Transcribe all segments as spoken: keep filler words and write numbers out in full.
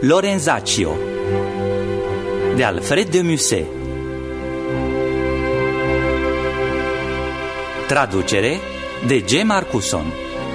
Lorenzaccio de Alfred de Musset. Traducere de G. Marcuson.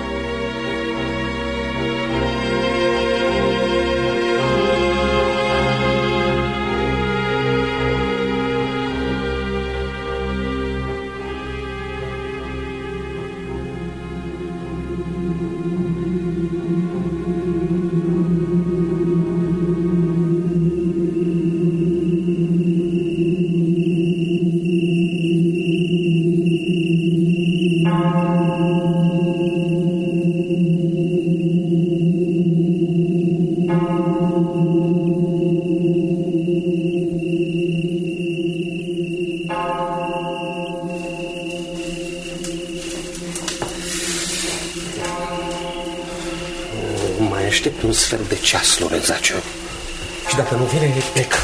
Aștept un sfert de ceas, Lorenzaccio. Și dacă nu vine, plec.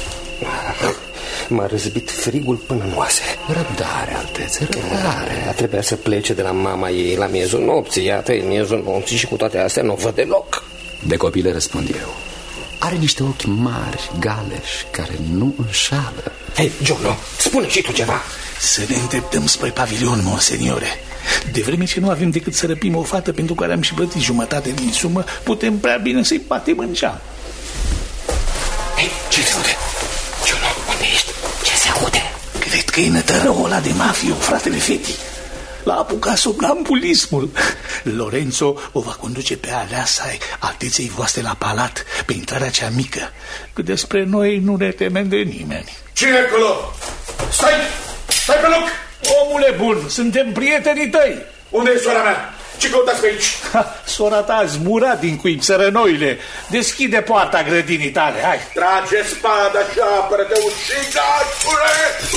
M-a răzbit frigul până în oase. Răbdare, Altețe, răbdare. Trebuia să plece de la mama ei la miezul nopții. Iată, e miezul nopții și cu toate astea nu o văd deloc. De copile răspund eu. Are niște ochi mari, galeși, care nu înșală. Hei, Giorno, spune și tu ceva. Să ne îndreptăm spre pavilion, monseniore. De vreme ce nu avem decât să răpim o fată pentru care am și plătit jumătate din sumă, putem prea bine să-i batem în geam. Hei, ce se aude? Giorno, unde ești? Ce se aude? Cred că e nătărăul ăla de mafie, fratele fetii. L-a apucat somnambulismul. Lorenzo o va conduce pe aleasa alteței voastre la palat, pe intrarea cea mică. Că despre noi nu ne temem de nimeni. Cine acolo? Stai! Stai pe loc! Omule bun, suntem prietenii tăi. Unde e sora mea? Ce căutați pe aici? Ha, sora ta a zburat din cuib țărănoile. Deschide poarta grădinii tale, hai. Trage spada și apără-te ușigașule!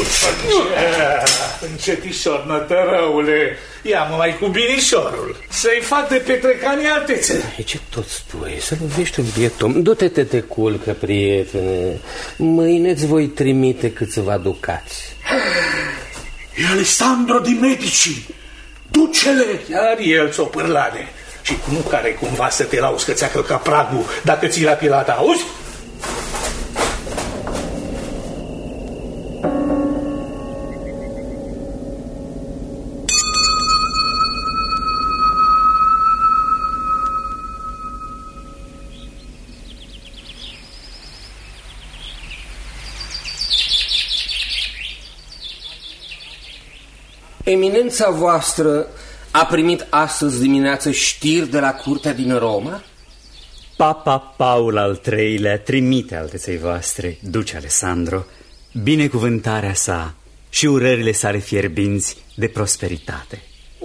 Încetișor, nătărăule. Ia-mă mai cu binișorul. Să-i fac de petrecanii, Altețe. E ce tot spui? Să lovești un biet om. Du-te, te te culcă, prietene. Mâine-ți voi trimite câțiva ducați. E Alessandro di Medici, ducele. Chiar el ți-o pârlane. Și nu care cumva să te lauzi că ți-a călcat pragul dacă ții la pilata, auzi? Eminența voastră a primit astăzi dimineață știri de la curtea din Roma? Papa Paul al treilea trimite alteței voastre, duce Alessandro, binecuvântarea sa și urările sale fierbinți de prosperitate.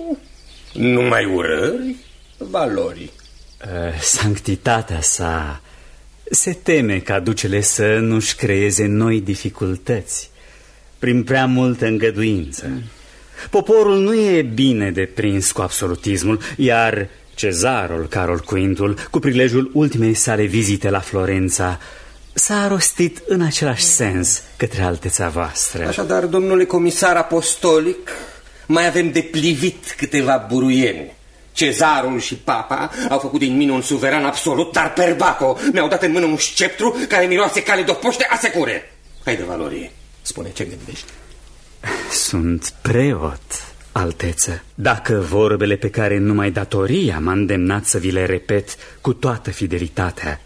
Numai urări? Valori. Uh, sanctitatea sa se teme ca ducele să nu-și creeze noi dificultăți prin prea multă îngăduință. Mm. Poporul nu e bine deprins cu absolutismul, iar cezarul Carol Quintul, cu prilejul ultimei sale vizite la Florența, s-a rostit în același sens către alteța voastră. Așadar, domnule comisar apostolic, mai avem de plivit câteva buruieni. Cezarul și papa au făcut din mine un suveran absolut, dar perbaco mi-au dat în mână un sceptru care miroase cale de poște asecure. Haide, Valorie, spune ce gândești. Sunt preot, alteță. Dacă vorbele pe care numai datoria m-a îndemnat să vi le repet cu toată fidelitatea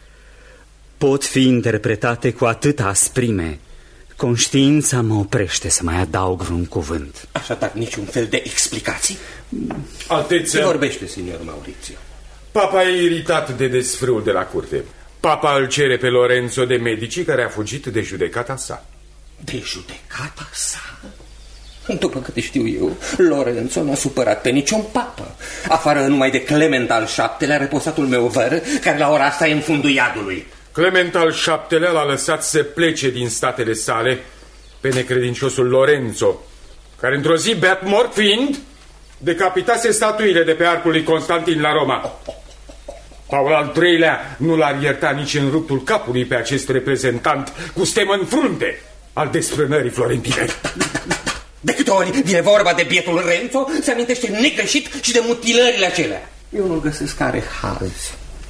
pot fi interpretate cu atâta asprime, conștiința mă oprește să mai adaug vreun cuvânt. Așadar, niciun fel de explicații? Alteță, ce vorbește, signor Maurizio? Papa e iritat de desfrâul de la curte. Papa îl cere pe Lorenzo de Medici, care a fugit de judecata sa. De judecata sa? După câte știu eu, Lorenzo n-a supărat pe niciun papă, afară numai de Clement al șaptelea, reposatul meu văr, care la ora asta e în fundul iadului. Clement al șaptelea l-a lăsat să plece din statele sale pe necredinciosul Lorenzo, care într-o zi, beat mort fiind, decapitase statuile de pe arcul lui Constantin la Roma. Paul al treilea nu l-ar ierta nici în ruptul capului pe acest reprezentant cu stemă în frunte al desfrânării florentine. De câte ori vine vorba de bietul Renzo, se amintește negreșit și de mutilările acelea. Eu nu-l găsesc care haz.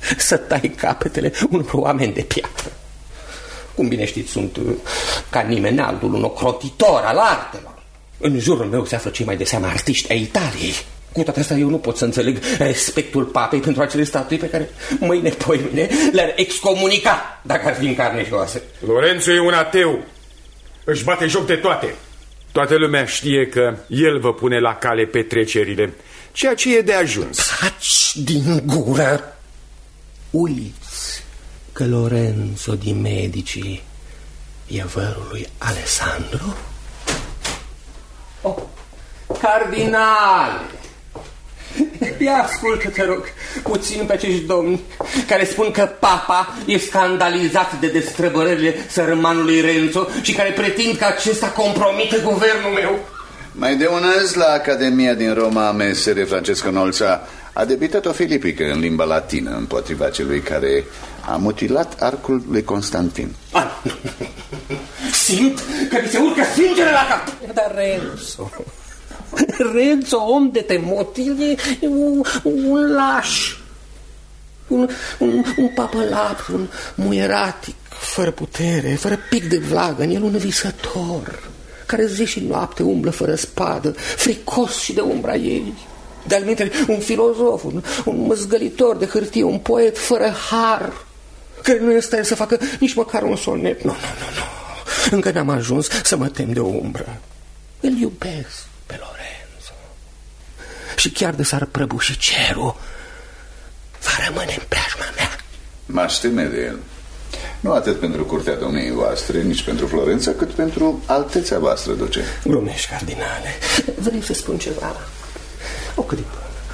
să tai capetele unor oameni de piatră. Cum bine știți, sunt ca nimeni altul un ocrotitor al artelor. În jurul meu se află cei mai de seamă artiști ai Italiei. Cu toate astea eu nu pot să înțeleg respectul papei pentru acele statui pe care mâine, poimine le-ar excomunica dacă ar fi în carne și oase. Lorenzo e un ateu. Își bate joc de toate. Toată lumea știe că el vă pune la cale petrecerile, ceea ce e de ajuns. Taci din gură! Uiți că Lorenzo di Medici e vărul lui Alessandro? Oh, cardinale! Ia ascultă, te rog, puțin pe acești domni care spun că papa e scandalizat de destrăbărările sărmanului Renzo și care pretind că acesta compromite guvernul meu. Mai de un azi la Academia din Roma, mesere Francesco Nolța a debitat o filipică în limba latină împotriva celui care a mutilat arcul lui Constantin. Ah, simt că mi se urcă sângele la cap. Dar Renzo... Renzo, om de temotil, e un, un laș, un, un, un papălap, un muieratic, fără putere, fără pic de vlagă, în el un visător, care zi și noapte umblă fără spadă, fricos și de umbra ei. De-al minteri, un filozof, un, un măzgălitor de hârtie, un poet fără har, care nu este în să facă nici măcar un sonet. Nu, nu, nu, nu. Încă n-am ajuns să mă tem de o umbră. Îl iubesc pe Lorenzo. Și chiar de s-ar prăbuși cerul, va rămâne în preajma mea. M-aș teme de el. Nu atât pentru curtea domniei voastre, nici pentru Florența, cât pentru altețea voastră, duce. Glumești, cardinale. Vrei să spun ceva? O clipă.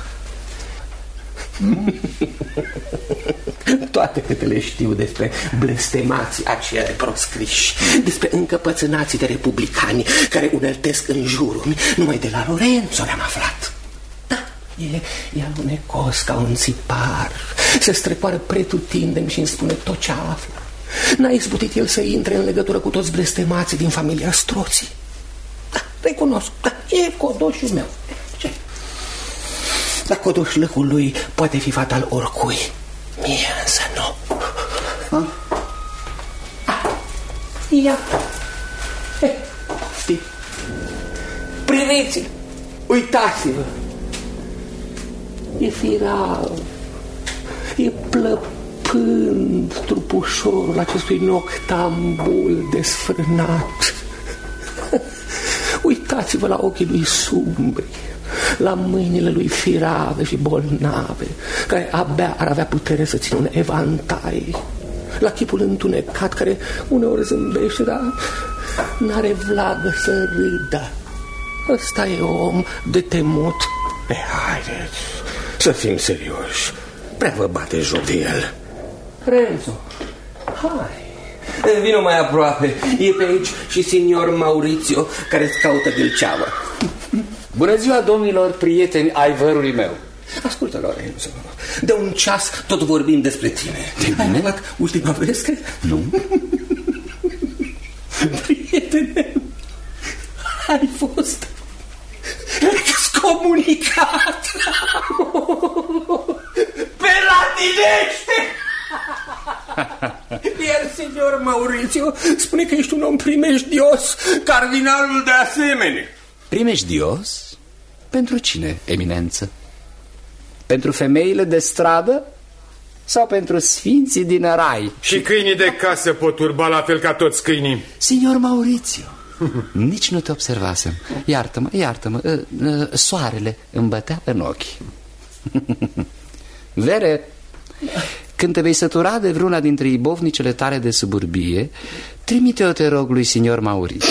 Toate câte le știu despre blestemații aceia de proscriși, despre încăpățânații de republicani care uneltesc în jurul mi, numai de la Lorenzo le-am aflat. Da, e, e alunecos ca un țipar, se strecoară pretutindem și îmi spune tot ce află. N-a izbutit el să intre în legătură cu toți blestemații din familia Stroții. Da, recunosc, da, e codoșul meu. Ce? Dar codoșlăcul lui poate fi fatal oricui. Mie însă nu. Ha? Ah, ia. He, știi? Priviți-l, uitați-vă. E firav, e plăpând trupușorul acestui noctambul desfrânat. Uitați-vă la ochii lui sumbri, la mâinile lui firave și bolnave, care abia ar avea putere să țină un evantai, la chipul întunecat care uneori zâmbește, dar n-are vlagă să râdă. Ăsta e om de temut. E, haideți să fim serioși. Prea vă bate joc de el. Renzo, hai, vino mai aproape. E pe aici și signor Maurizio, care îți caută gâlceavă. Bună ziua, domnilor prieteni ai vărului meu. Ascultă, Lorenzo, de un ceas tot vorbim despre tine. De ai aflat ultima veste? Nu. Prietene, ai fost excomunicat pe latinește. Iar signor Maurizio spune că ești un om primejdios, cardinalul de asemenea. Primejdios? Pentru cine, eminență? Pentru femeile de stradă? Sau pentru sfinții din rai? Și câinii de casă pot turba la fel ca toți câinii. Signor Maurizio, nici nu te observasem. Iartă-mă, iartă-mă, soarele îmi bătea în ochi. Vere, când te vei sătura de vreuna dintre ibovnicele tale de suburbie, trimite-o, te rog, lui signor Maurizio.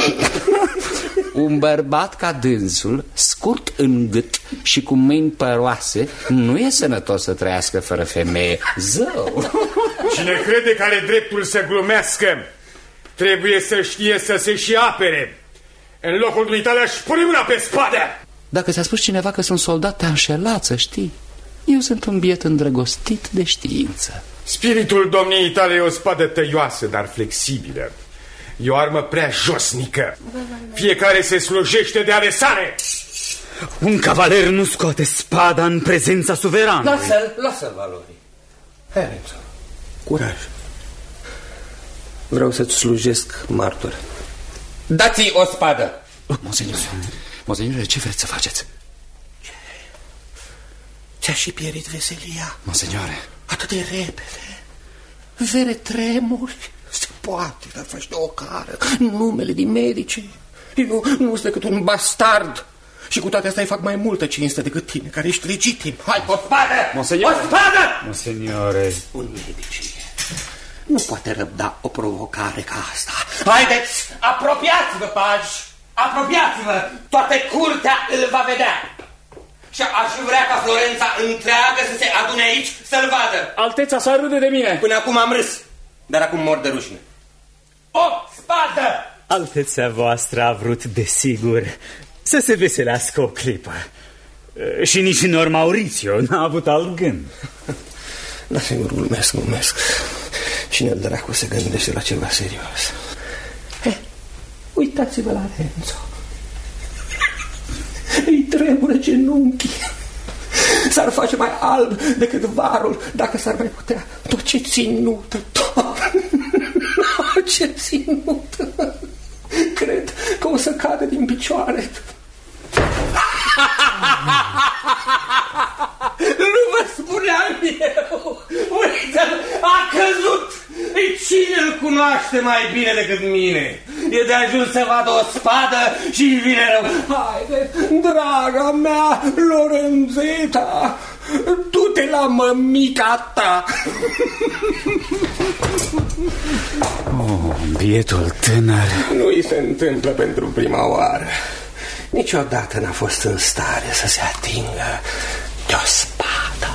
Un bărbat ca dânsul, scurt în gât și cu mâini păroase, nu e sănătos să trăiască fără femeie. Zău! Cine crede că are dreptul să glumească, trebuie să știe să se și apere. În locul dumitale aș pune mâna pe spadă. Dacă ți-a spus cineva că sunt soldat, te-a înșelat, să știi. Eu sunt un biet îndrăgostit de știință. Spiritul domniei tale e o spadă tăioasă, dar flexibilă. E o armă prea josnică. Fiecare se slujește de ale sale. Un cavaler nu scoate spada în prezența suveranului. Lasă-l, lasă-l, Valori. Hai, Lorenzo, curaj. Vreau să-ți slujesc martor. Dați-i o spadă! Monseniore, monseniore, ce vreți să faceți? Ți-a și pierit veselia. Monseniore. Atât de repede. Vere tremuri. Se poate, dar faci de o cară. Numele din medici. Nu, nu sunt decât un bastard. Și cu toate astea îi fac mai multă cinste decât tine, care ești legitim. Hai, o spadă! Monseniore. O spadă! Monseniore. Un medici nu poate răbda o provocare ca asta. Haideți, apropiați-vă, paji! Apropiați-vă! Toată curtea îl va vedea. Și aș vrea ca Florența întreagă să se adune aici să-l vadă. Alteța sa râde de mine. Până acum am râs, dar acum mor de rușine. O spadă! Alteța voastră a vrut, desigur, să se veselească o clipă. Și nici Signor Maurizio n-a avut alt gând. Da, sigur, glumesc, glumesc. Cine dracu se gândește la ceva serios? Eh, uitați-vă la Lorenzo. Îi tremură genunchii. S-ar face mai alb decât varul dacă s-ar mai putea. Tot ce ținută, tot. Ce ținută. Cred că o să cadă din picioare. Nu vă spuneam eu. Uite-l, a căzut. Cine îl cunoaște mai bine decât mine? E de ajuns să vadă o spadă și vine rău. Haide, draga mea, Lorenzeta, du-te la mămica ta. Oh, bietul tânăr. Nu-i se întâmplă pentru prima oară. Niciodată n-a fost în stare să se atingă de o spadă.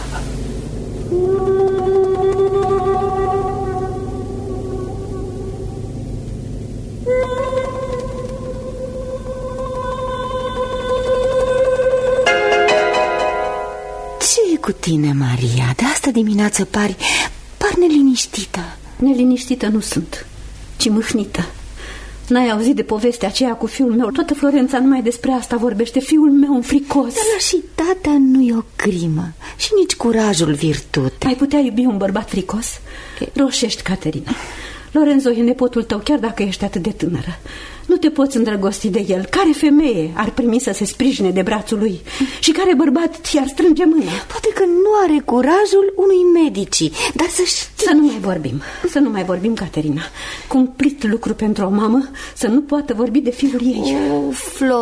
Ce e cu tine, Maria? De asta dimineață pari, par neliniștită. Neliniștită nu sunt, ci mâhnită. N-ai auzit de povestea aceea cu fiul meu? Toată Florența numai despre asta vorbește. Fiul meu înfricos. Dar lașitatea nu e o crimă și nici curajul virtute. Ai putea iubi un bărbat fricos? Roșești, Caterina. Lorenzo e nepotul tău, chiar dacă ești atât de tânără. Nu te poți îndrăgosti de el. Care femeie ar primi să se sprijine de brațul lui? Și care bărbat ți-ar strânge mâna? Poate că nu are curajul unui medici. Dar să știi... Să nu mai vorbim. Să nu mai vorbim, Caterina. Cumplit lucru pentru o mamă să nu poată vorbi de fiul ei. O,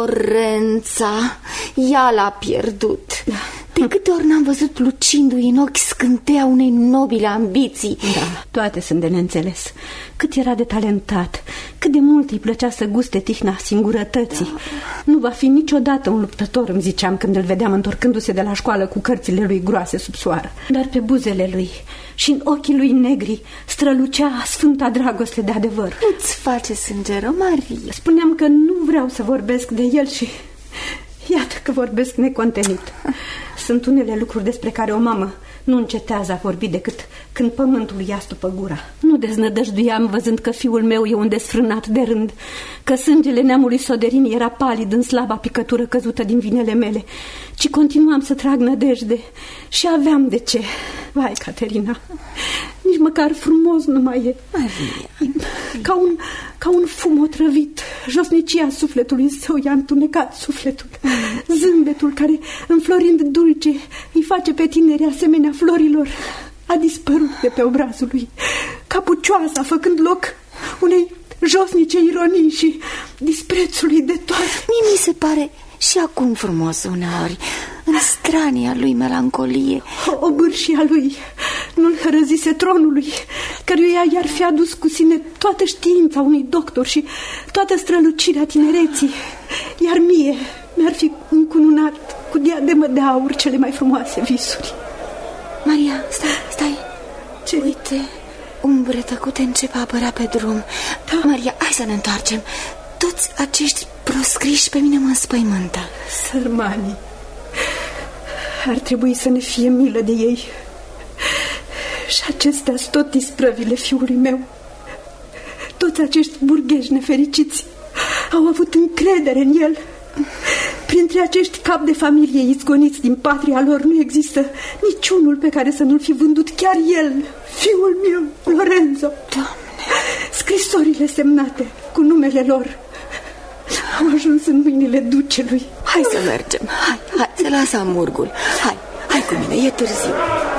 Florența, ea l-a pierdut. Da. De câte ori n-am văzut lucindu-i în ochi scânteia unei nobile ambiții. Da, toate sunt de neînțeles. Cât era de talentat, cât de mult îi plăcea să guste tihna singurătății. Da. Nu va fi niciodată un luptător, îmi ziceam când îl vedeam întorcându-se de la școală cu cărțile lui groase sub soară. Dar pe buzele lui și în ochii lui negri strălucea sfânta dragoste de adevăr. Nu-ți face sânge rău, Maria. Spuneam că nu vreau să vorbesc de el și... iată că vorbesc necontenit. Sunt unele lucruri despre care o mamă nu încetează a vorbi decât când pământul îi astupă gura. Nu deznădăjduiam văzând că fiul meu e un desfrânat de rând, că sângele neamului Soderin era palid în slaba picătură căzută din vinele mele, ci continuam să trag nădejde și aveam de ce. Vai, Caterina, nici măcar frumos nu mai e. Maria. Ca un, ca un fum otrăvit, josnicia sufletului său i-a întunecat sufletul. Zâmbetul care, înflorind dulce, îi face pe tineri asemenea florilor, a dispărut de pe obrazul lui, ca pucioasa, făcând loc unei josnice ironii și disprețului de toate. Mie mi se pare și acum frumos uneori, în strania lui melancolie. O bârșia lui nu-l hărăzise tronului, căruia i-ar fi adus cu sine toată știința unui doctor și toată strălucirea tinereții, iar mie mi-ar fi încununat cu diademă de aur cele mai frumoase visuri. Maria, stai, stai. Ce? Uite, umbre tăcute încep a apărea pe drum. Da. Maria, hai să ne întoarcem. Toți acești proscriși pe mine mă înspăimântă. Sărmanii, ar trebui să ne fie milă de ei. Și acestea-s tot isprăvile fiului meu. Toți acești burgheși nefericiți au avut încredere în el. Prin Dintre acești cap de familie izgoniți din patria lor nu există niciunul pe care să nu-l fi vândut chiar el, fiul meu, Lorenzo. Doamne! Scrisorile semnate cu numele lor au ajuns în mâinile ducelui. Hai să mergem, hai, hai, să lasă amurgul. Hai, hai cu mine, e târziu.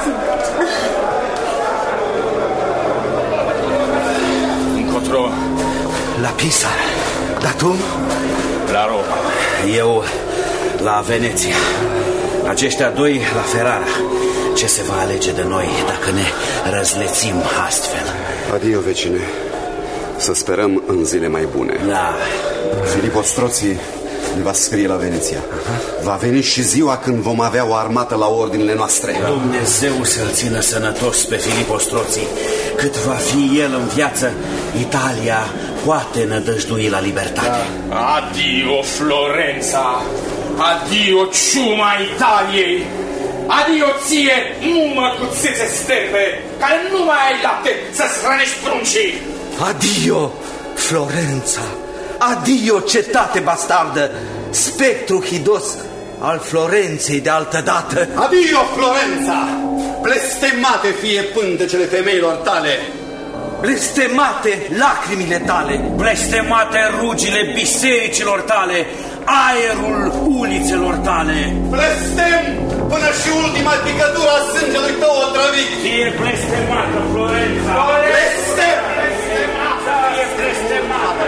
Încotro? La Pisa. Dar tu? La Roma. Eu la Veneția. Aceștia doi la Ferrara. Ce se va alege de noi dacă ne răzlețim astfel? Adio, vecine. Să sperăm în zile mai bune. Da. Filippo Strozzi ne va scrie la Veneția. uh-huh. Va veni și ziua când vom avea o armată la ordinile noastre. Dumnezeu să-l țină sănătos pe Filippo Strozzi. Cât va fi el în viață, Italia poate nădăjdui la libertate. Da. Adio, Florența! Adio, ciuma Italiei! Adio ție, mumă cu țețe sterpe, care nu mai ai lapte să-ți hrănești pruncii! Adio, Florența! Adio, cetate bastardă, spectru hidos al Florenței de altădată! Adio, Florența! Blestemate fie pântecele femeilor tale! Blestemate lacrimile tale! Blestemate rugile bisericilor tale! Aerul ulițelor tale! Blestem până și ultima picătură a sângelui tău otrăvit! Fie blestemată, Florența! Blestem! Blestemată! Fie blestemată!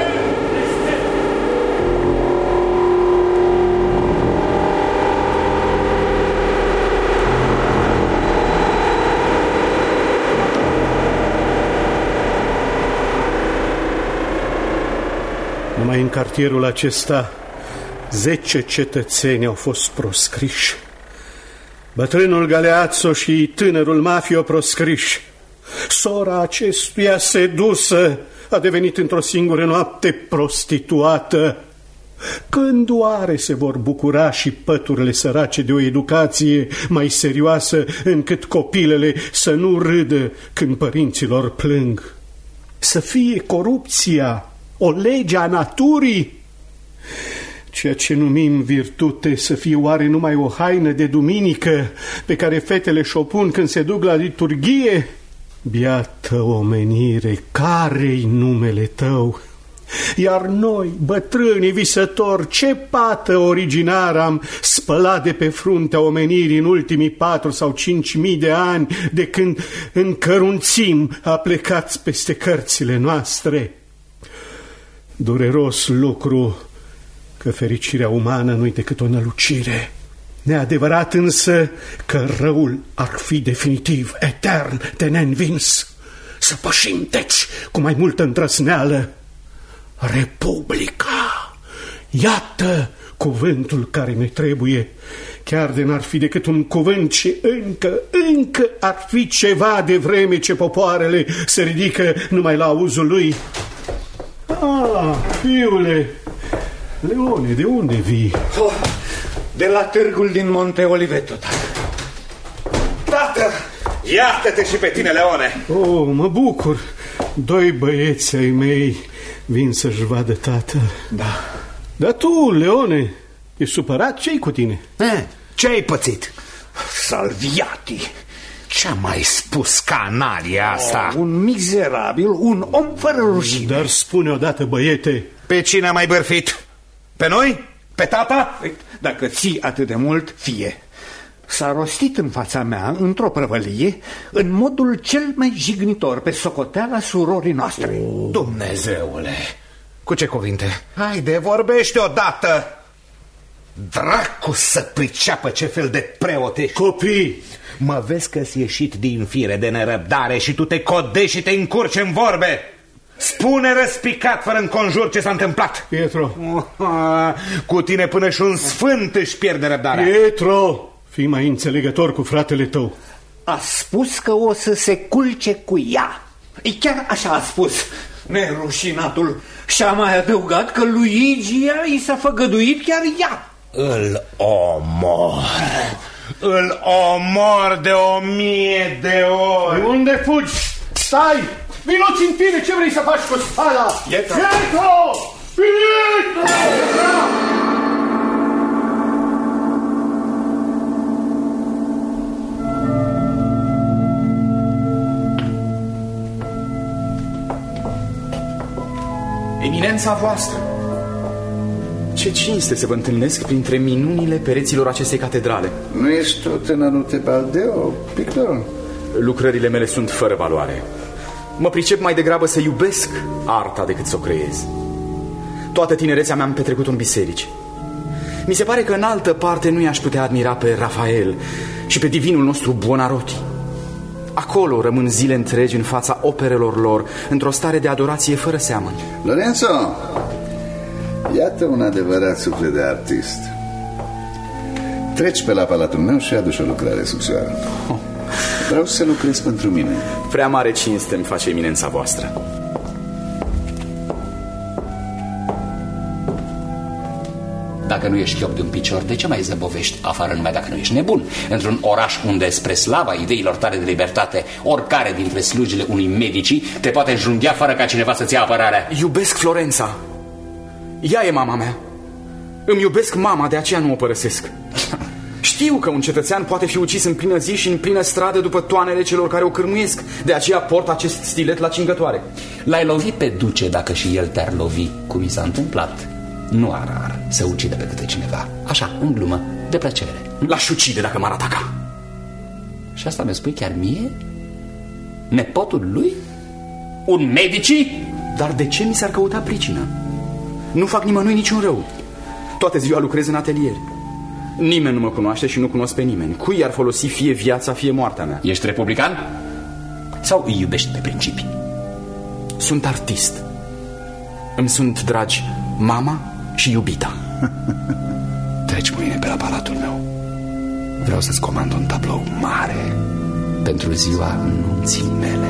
Numai în cartierul acesta zece cetățeni au fost proscriși. Bătrânul Galeazzo și tânărul Mafio proscriși. Sora acestuia sedusă a devenit într-o singură noapte prostituată. Când oare se vor bucura și păturile sărace de o educație mai serioasă, încât copilele să nu râdă când părinților plâng? Să fie corupția o lege a naturii? Ceea ce numim virtute să fie oare numai o haină de duminică pe care fetele și-o pun când se duc la liturghie? Biată omenire, care-i numele tău? Iar noi, bătrânii visători, ce pată originară am spălat de pe fruntea omenirii în ultimii patru sau cinci mii de ani, de când în cărunțim aplecați peste cărțile noastre? Dureros lucru că fericirea umană nu-i decât o nălucire. Neadevărat însă că răul ar fi definitiv, etern, de neînvins. Să pășim, deci, cu mai multă îndrăzneală. Republica! Iată cuvântul care ne trebuie. Chiar de n-ar fi decât un cuvânt și încă, încă ar fi ceva de vreme ce popoarele se ridică numai la auzul lui. Ah, fiule, Leone, de unde vii? Oh, de la târgul din Monte Oliveto, tată. Tată, iată-te și pe tine, Leone. Oh, mă bucur. Doi băieți ai mei vin să-și vadă tată. Da. Dar tu, Leone, ești supărat? Ce-i cu tine? Eh, ce ai pățit? Salviati, ce-a mai spus canalia asta? Oh, un mizerabil, un om fără rușine. Dar spune odată, băiete. Pe cine a mai bărfit? Pe noi? Pe tata? Dacă ții atât de mult, fie. S-a rostit în fața mea, într-o prăvălie, în modul cel mai jignitor, pe socoteala surorii noastre. Oh, Dumnezeule! Cu ce cuvinte? Haide, vorbește odată! Dracu să priceapă ce fel de preot ești. Copii! Mă vezi că-ți ieșit din fire de nerăbdare și tu te codești și te încurci în vorbe. Spune răspicat, fără înconjur, ce s-a întâmplat. Pietro. Cu tine până și un sfânt își pierde răbdarea. Pietro, fii mai înțelegător cu fratele tău. A spus că o să se culce cu ea. E chiar așa a spus, nerușinatul. Și-a mai adăugat că Luigia i s-a făgăduit chiar ea. Îl omor. Îl omor de o mie de ori. De unde fugi? Stai! Vino-ți în tine, ce vrei să faci cu spada? Pietro! Pietro! Pietro! Eminența voastră, ce cinste să vă întâlnesc printre minunile pereților acestei catedrale. Nu ești tu tânărul Tebaldeo, pictorul? Lucrările mele sunt fără valoare. Mă pricep mai degrabă să iubesc arta decât să o creez. Toată tinerețea mea am petrecut în biserici. Mi se pare că în altă parte nu i-aș putea admira pe Rafael și pe divinul nostru Buonarroti. Acolo rămân zile întregi în fața operelor lor, într-o stare de adorație fără seamăn. Lorenzo, iată un adevărat suflet de artist. Treci pe la palatul meu și aduci o lucrare subsoară. oh. Vreau să lucrezi pentru mine. Prea mare cinste îmi face eminența voastră. Dacă nu ești chiop de un picior, de ce mai zăbovești afară numai dacă nu ești nebun? Într-un oraș unde, spre slava ideilor tale de libertate, oricare dintre slujile unui medici te poate înjunghia fără ca cineva să-ți ia apărarea. Iubesc Florența. Ea e mama mea. Îmi iubesc mama, de aceea nu o părăsesc. Știu că un cetățean poate fi ucis în plină zi și în plină stradă după toanele celor care o cârmuiesc. De aceea port acest stilet la cingătoare. L-ai lovit pe duce dacă și el te-ar lovi, cum i s-a întâmplat. Nu ar rar să ucide pe câte cineva. Așa, în glumă, de plăcere. L-aș ucide dacă m-ar ataca. Și asta mi-o spui chiar mie? Nepotul lui? Un medici? Dar de ce mi s-ar căuta pricină? Nu fac nimănui niciun rău. Toată ziua lucrez în atelier. Nimeni nu mă cunoaște și nu cunosc pe nimeni. Cui ar folosi fie viața, fie moartea mea? Ești republican? Sau îi iubești pe principii? Sunt artist. Îmi sunt dragi mama și iubita. Treci mâine pe la palatul meu. Vreau să-ți comand un tablou mare pentru ziua nunții mele.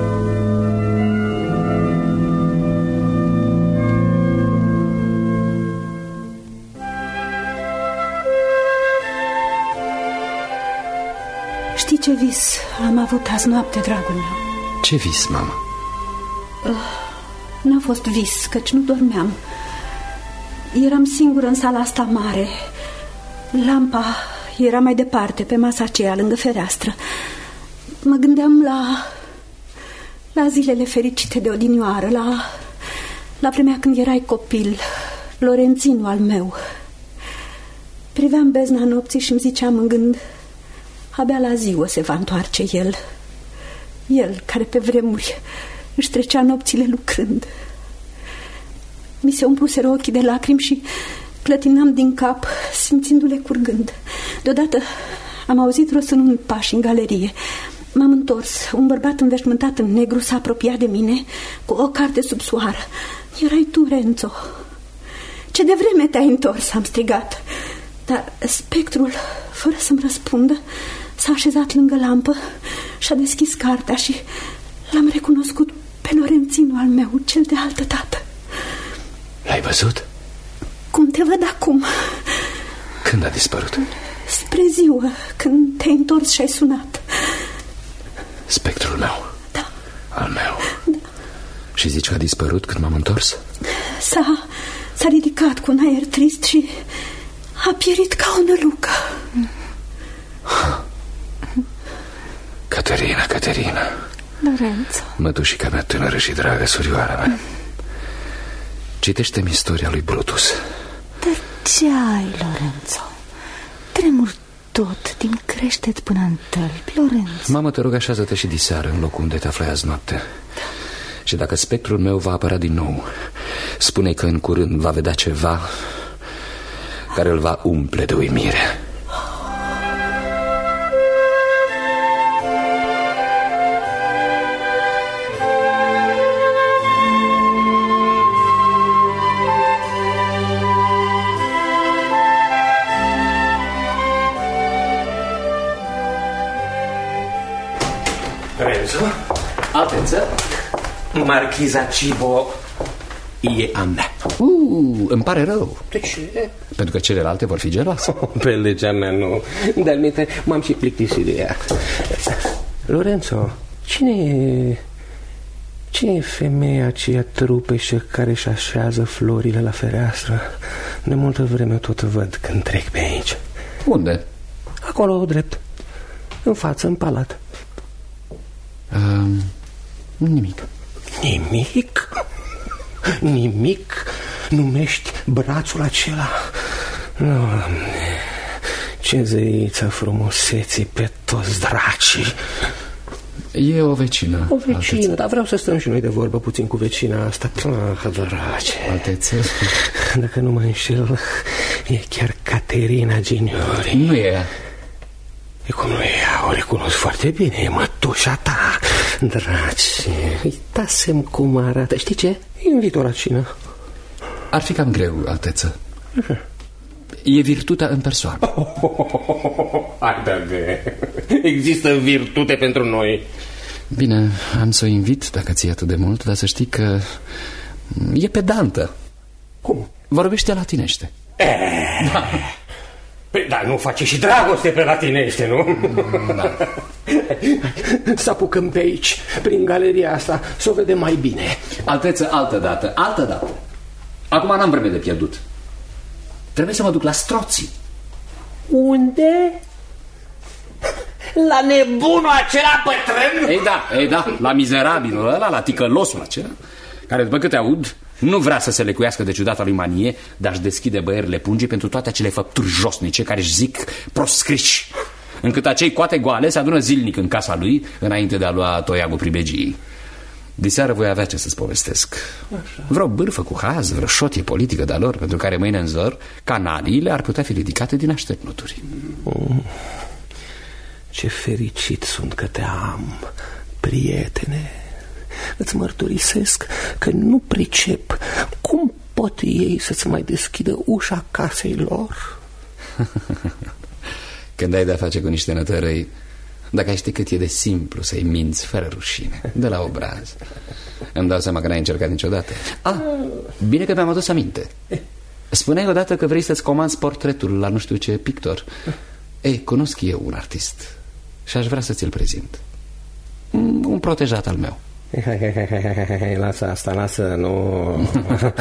Știi ce vis am avut azi noapte, dragul meu? Ce vis, mama? Uh, n-a fost vis, căci nu dormeam. Eram singură în sala asta mare. Lampa era mai departe, pe masa aceea, lângă fereastră. Mă gândeam la... la zilele fericite de odinioară, la... la vremea când erai copil, Lorenzinu al meu. Priveam bezna nopții și îmi ziceam în gând: abia la ziua se va întoarce el. El care pe vremuri își trecea nopțile lucrând. Mi se umpluseră ochii de lacrimi și clătinam din cap, simțindu-le curgând. Deodată am auzit rostându-mi pași în galerie. M-am întors. Un bărbat înveșmântat în negru s-a apropiat de mine cu o carte sub soară. Erai tu, Renzo. Ce devreme te-ai întors, am strigat. Dar spectrul, fără să-mi răspundă, s-a așezat lângă lampă și-a deschis cartea și l-am recunoscut pe Lorenzinu al meu, cel de altă dată. L-ai văzut? Cum te văd acum. Când a dispărut? Spre ziua, când te-ai întors și ai sunat. Spectrul meu? Da. Al meu? Da. Și zici că a dispărut când m-am întors? S-a, s-a ridicat cu un aer trist și a pierit ca o nălucă. Caterina, Caterina. Lorenzo. Mătușica mea tânără și dragă, surioara mea. Citește-mi istoria lui Brutus. Dar ce ai, Lorenzo? Tremur tot, din creștet până în tălpi, Lorenzo. Mamă, te rog, așează-te și diseară în locul unde te aflai azi noapte. Da. Și dacă spectrul meu va apărea din nou, spune că în curând va vedea ceva care îl va umple de uimire. Renzo? Atenție. Marchiza Cibo e a mea. Uh, îmi pare rău. De ce? Pentru că celelalte vor fi geloase. Oh, pe legea mea nu. De-al minte m-am și plictisit de ea. Lorenzo, cine e... Cine e femeia aceea trupeșă care își așează florile la fereastră? De multă vreme tot văd când trec pe aici. Unde? Acolo, drept. În față, în palat. Uh, nimic. Nimic? nimic numești brațul acela. Doamne, ce zeiță frumuseții pe toți dracii. E o vecină. O vecină, Alteță. Dar vreau să stăm și noi de vorbă puțin cu vecina asta. Ah, drace. Alteță. Dacă nu mă înșel, e chiar Caterina Geniori. Nu e ea. E cum nu e ea? O recunosc foarte bine. E mătușa ta. Drace, uitasem cum arată. Știi ce? Invit-o la cină. Ar fi cam greu, Alteță. Așa. E virtutea în persoană. Oh, oh, oh, oh. Hai, da, de. Există virtute pentru noi. Bine, am să o invit, dacă ți-e atât de mult, dar să știi că e pedantă. Cum? Vorbește latinește. Eh, da. Păi, dar nu face și dragoste pe latinește, nu? Da. Să apucăm pe aici, prin galeria asta, să o vedem mai bine. Alteță, altă dată, altă dată. Acum n-am vreme de pierdut. Trebuie să mă duc la Stroții. Unde? La nebunul acela bătrân? Ei da, ei da, la mizerabilul ăla, la ticălosul acela, care, după câte aud, nu vrea să se lecuiască de ciudata lui manie, dar își deschide băierile pungii pentru toate acele făpturi josnice care își zic proscriși, încât acei coate goale se adună zilnic în casa lui înainte de a lua toiagul pribegiei. Diseară voi avea ce să-ți povestesc. Așa. Vreo bârfă cu haz, vreo șotie politică de-a lor, pentru care mâine în zor canaliile ar putea fi ridicate din așteptnuturi. Mm. Ce fericit sunt că te am, prietene. Îți mărturisesc că nu pricep cum pot ei să-ți mai deschidă ușa casei lor. Când ai de-a face cu niște nătărăi, dacă ai ști cât e de simplu să-i minți fără rușine, de la obraz. Îmi dau seama că n-ai încercat niciodată. Ah, bine că mi-am adus aminte. Spuneai odată că vrei să-ți comanzi portretul la nu știu ce pictor. Ei, cunosc eu un artist și aș vrea să ți-l prezint. Un protejat al meu. Lasă asta, lasă, nu.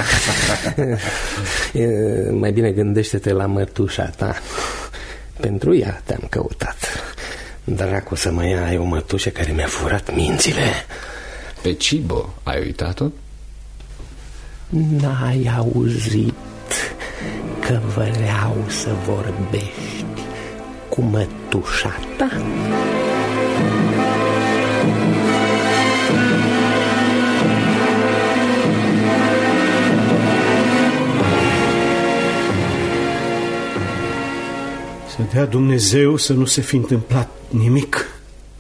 Mai bine gândește-te la mătușa ta. Pentru ea te-am căutat. Dracu să mă ia, ai o mătușă care mi-a furat mințile. Pe Cibo ai uitat-o? N-ai auzit că vreau să vorbești cu mătușa ta? Să dea Dumnezeu să nu se fi întâmplat nimic.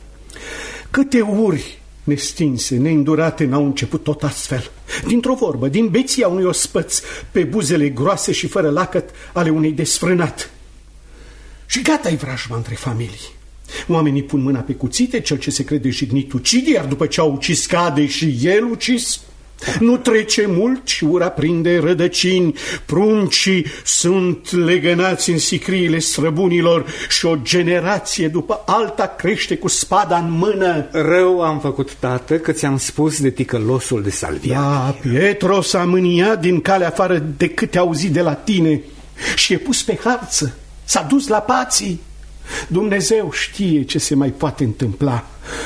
Câte uri nestinse, neîndurate n-au început tot astfel. Dintr-o vorbă, din beția unui ospăț, pe buzele groase și fără lacăt ale unei desfrânat. Și gata-i vrajma între familii. Oamenii pun mâna pe cuțite, cel ce se crede jignit ucide, iar după ce a ucis cade și el ucis. Nu trece mult și ura prinde rădăcini, pruncii sunt legănați în sicriile străbunilor și o generație după alta crește cu spada în mână. Rău am făcut, tată, că ți-am spus de ticălosul de Salviati. Da, Pietro s-a mâniat din calea afară de câte auzi de la tine și e pus pe harță, s-a dus la pații. Dumnezeu știe ce se mai poate întâmpla.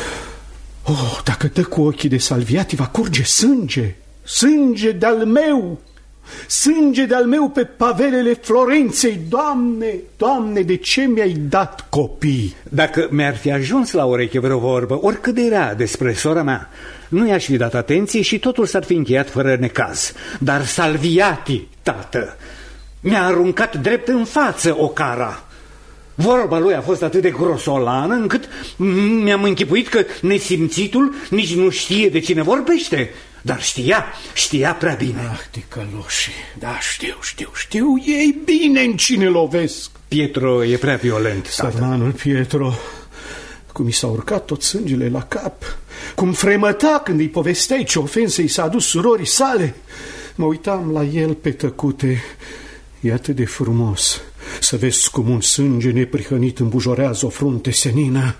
Oh, dacă dă cu ochii de Salviati, va curge sânge, sânge de-al meu, sânge de-al meu pe pavelele Florenței. Doamne, Doamne, de ce mi-ai dat copii? Dacă mi-ar fi ajuns la ureche vreo vorbă, oricât de rea, despre sora mea, nu i-aș fi dat atenție și totul s-ar fi încheiat fără necaz. Dar Salviati, tată, mi-a aruncat drept în față ocara. Vorba lui a fost atât de grosolană încât mi-am închipuit că nesimțitul nici nu știe de cine vorbește. Dar știa, știa prea bine. Ah, ticăloșii, da, știu, știu, știu, ei bine în cine lovesc. Pietro e prea violent. Sărmanul Pietro, cum i s-a urcat tot sângele la cap, cum fremăta când îi povesteai ce ofensă i s-a adus surorii sale. Mă uitam la el pe tăcute, e atât de frumos să vezi cum un sânge neprihănit îmbujorează o frunte senină.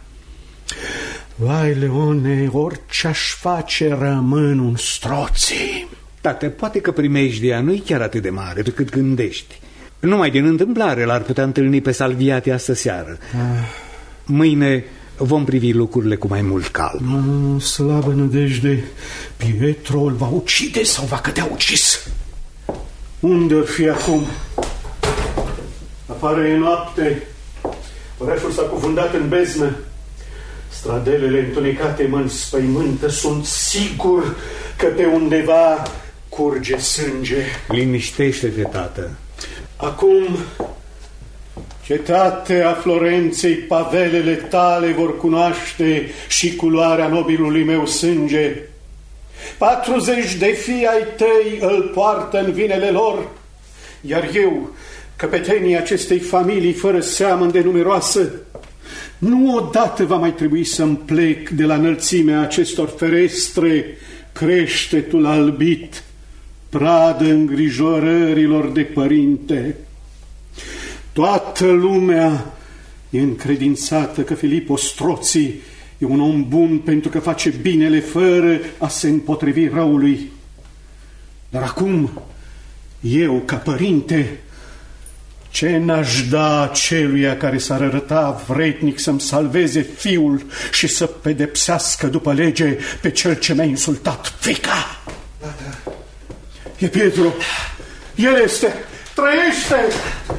Vai, Leone, orice-aș face rămân un Stroții. Tată, poate că primejdia nu e chiar atât de mare decât gândești. Numai din întâmplare l-ar putea întâlni pe Salviati astă seară. ah. Mâine vom privi lucrurile cu mai mult calm. Ah, slabă nădejde, Pietro îl va ucide sau va cădea ucis. Unde-or fi acum? Apare e noapte, orașul s-a cufundat în beznă, stradelele întunecate mă înspăimântă, sunt sigur că pe undeva curge sânge. Liniștește-te, tată. Acum, cetatea Florenței, pavelele tale vor cunoaște și culoarea nobilului meu sânge. Patruzeci de fii ai tăi îl poartă în vinele lor, iar eu, căpetenii acestei familii fără seamăn de numeroasă, nu odată va mai trebui să-mi plec de la înălțimea acestor ferestre, creștetul albit, pradă îngrijorărilor de părinte. Toată lumea e încredințată că Filippo Strozzi e un om bun pentru că face binele fără a se împotrivi răului. Dar acum, eu, ca părinte, ce n-aș da celuia care s-ar arăta vrednic să-mi salveze fiul și să pedepsească după lege pe cel ce mi-a insultat fiica? E Pietro, el este, trăiește!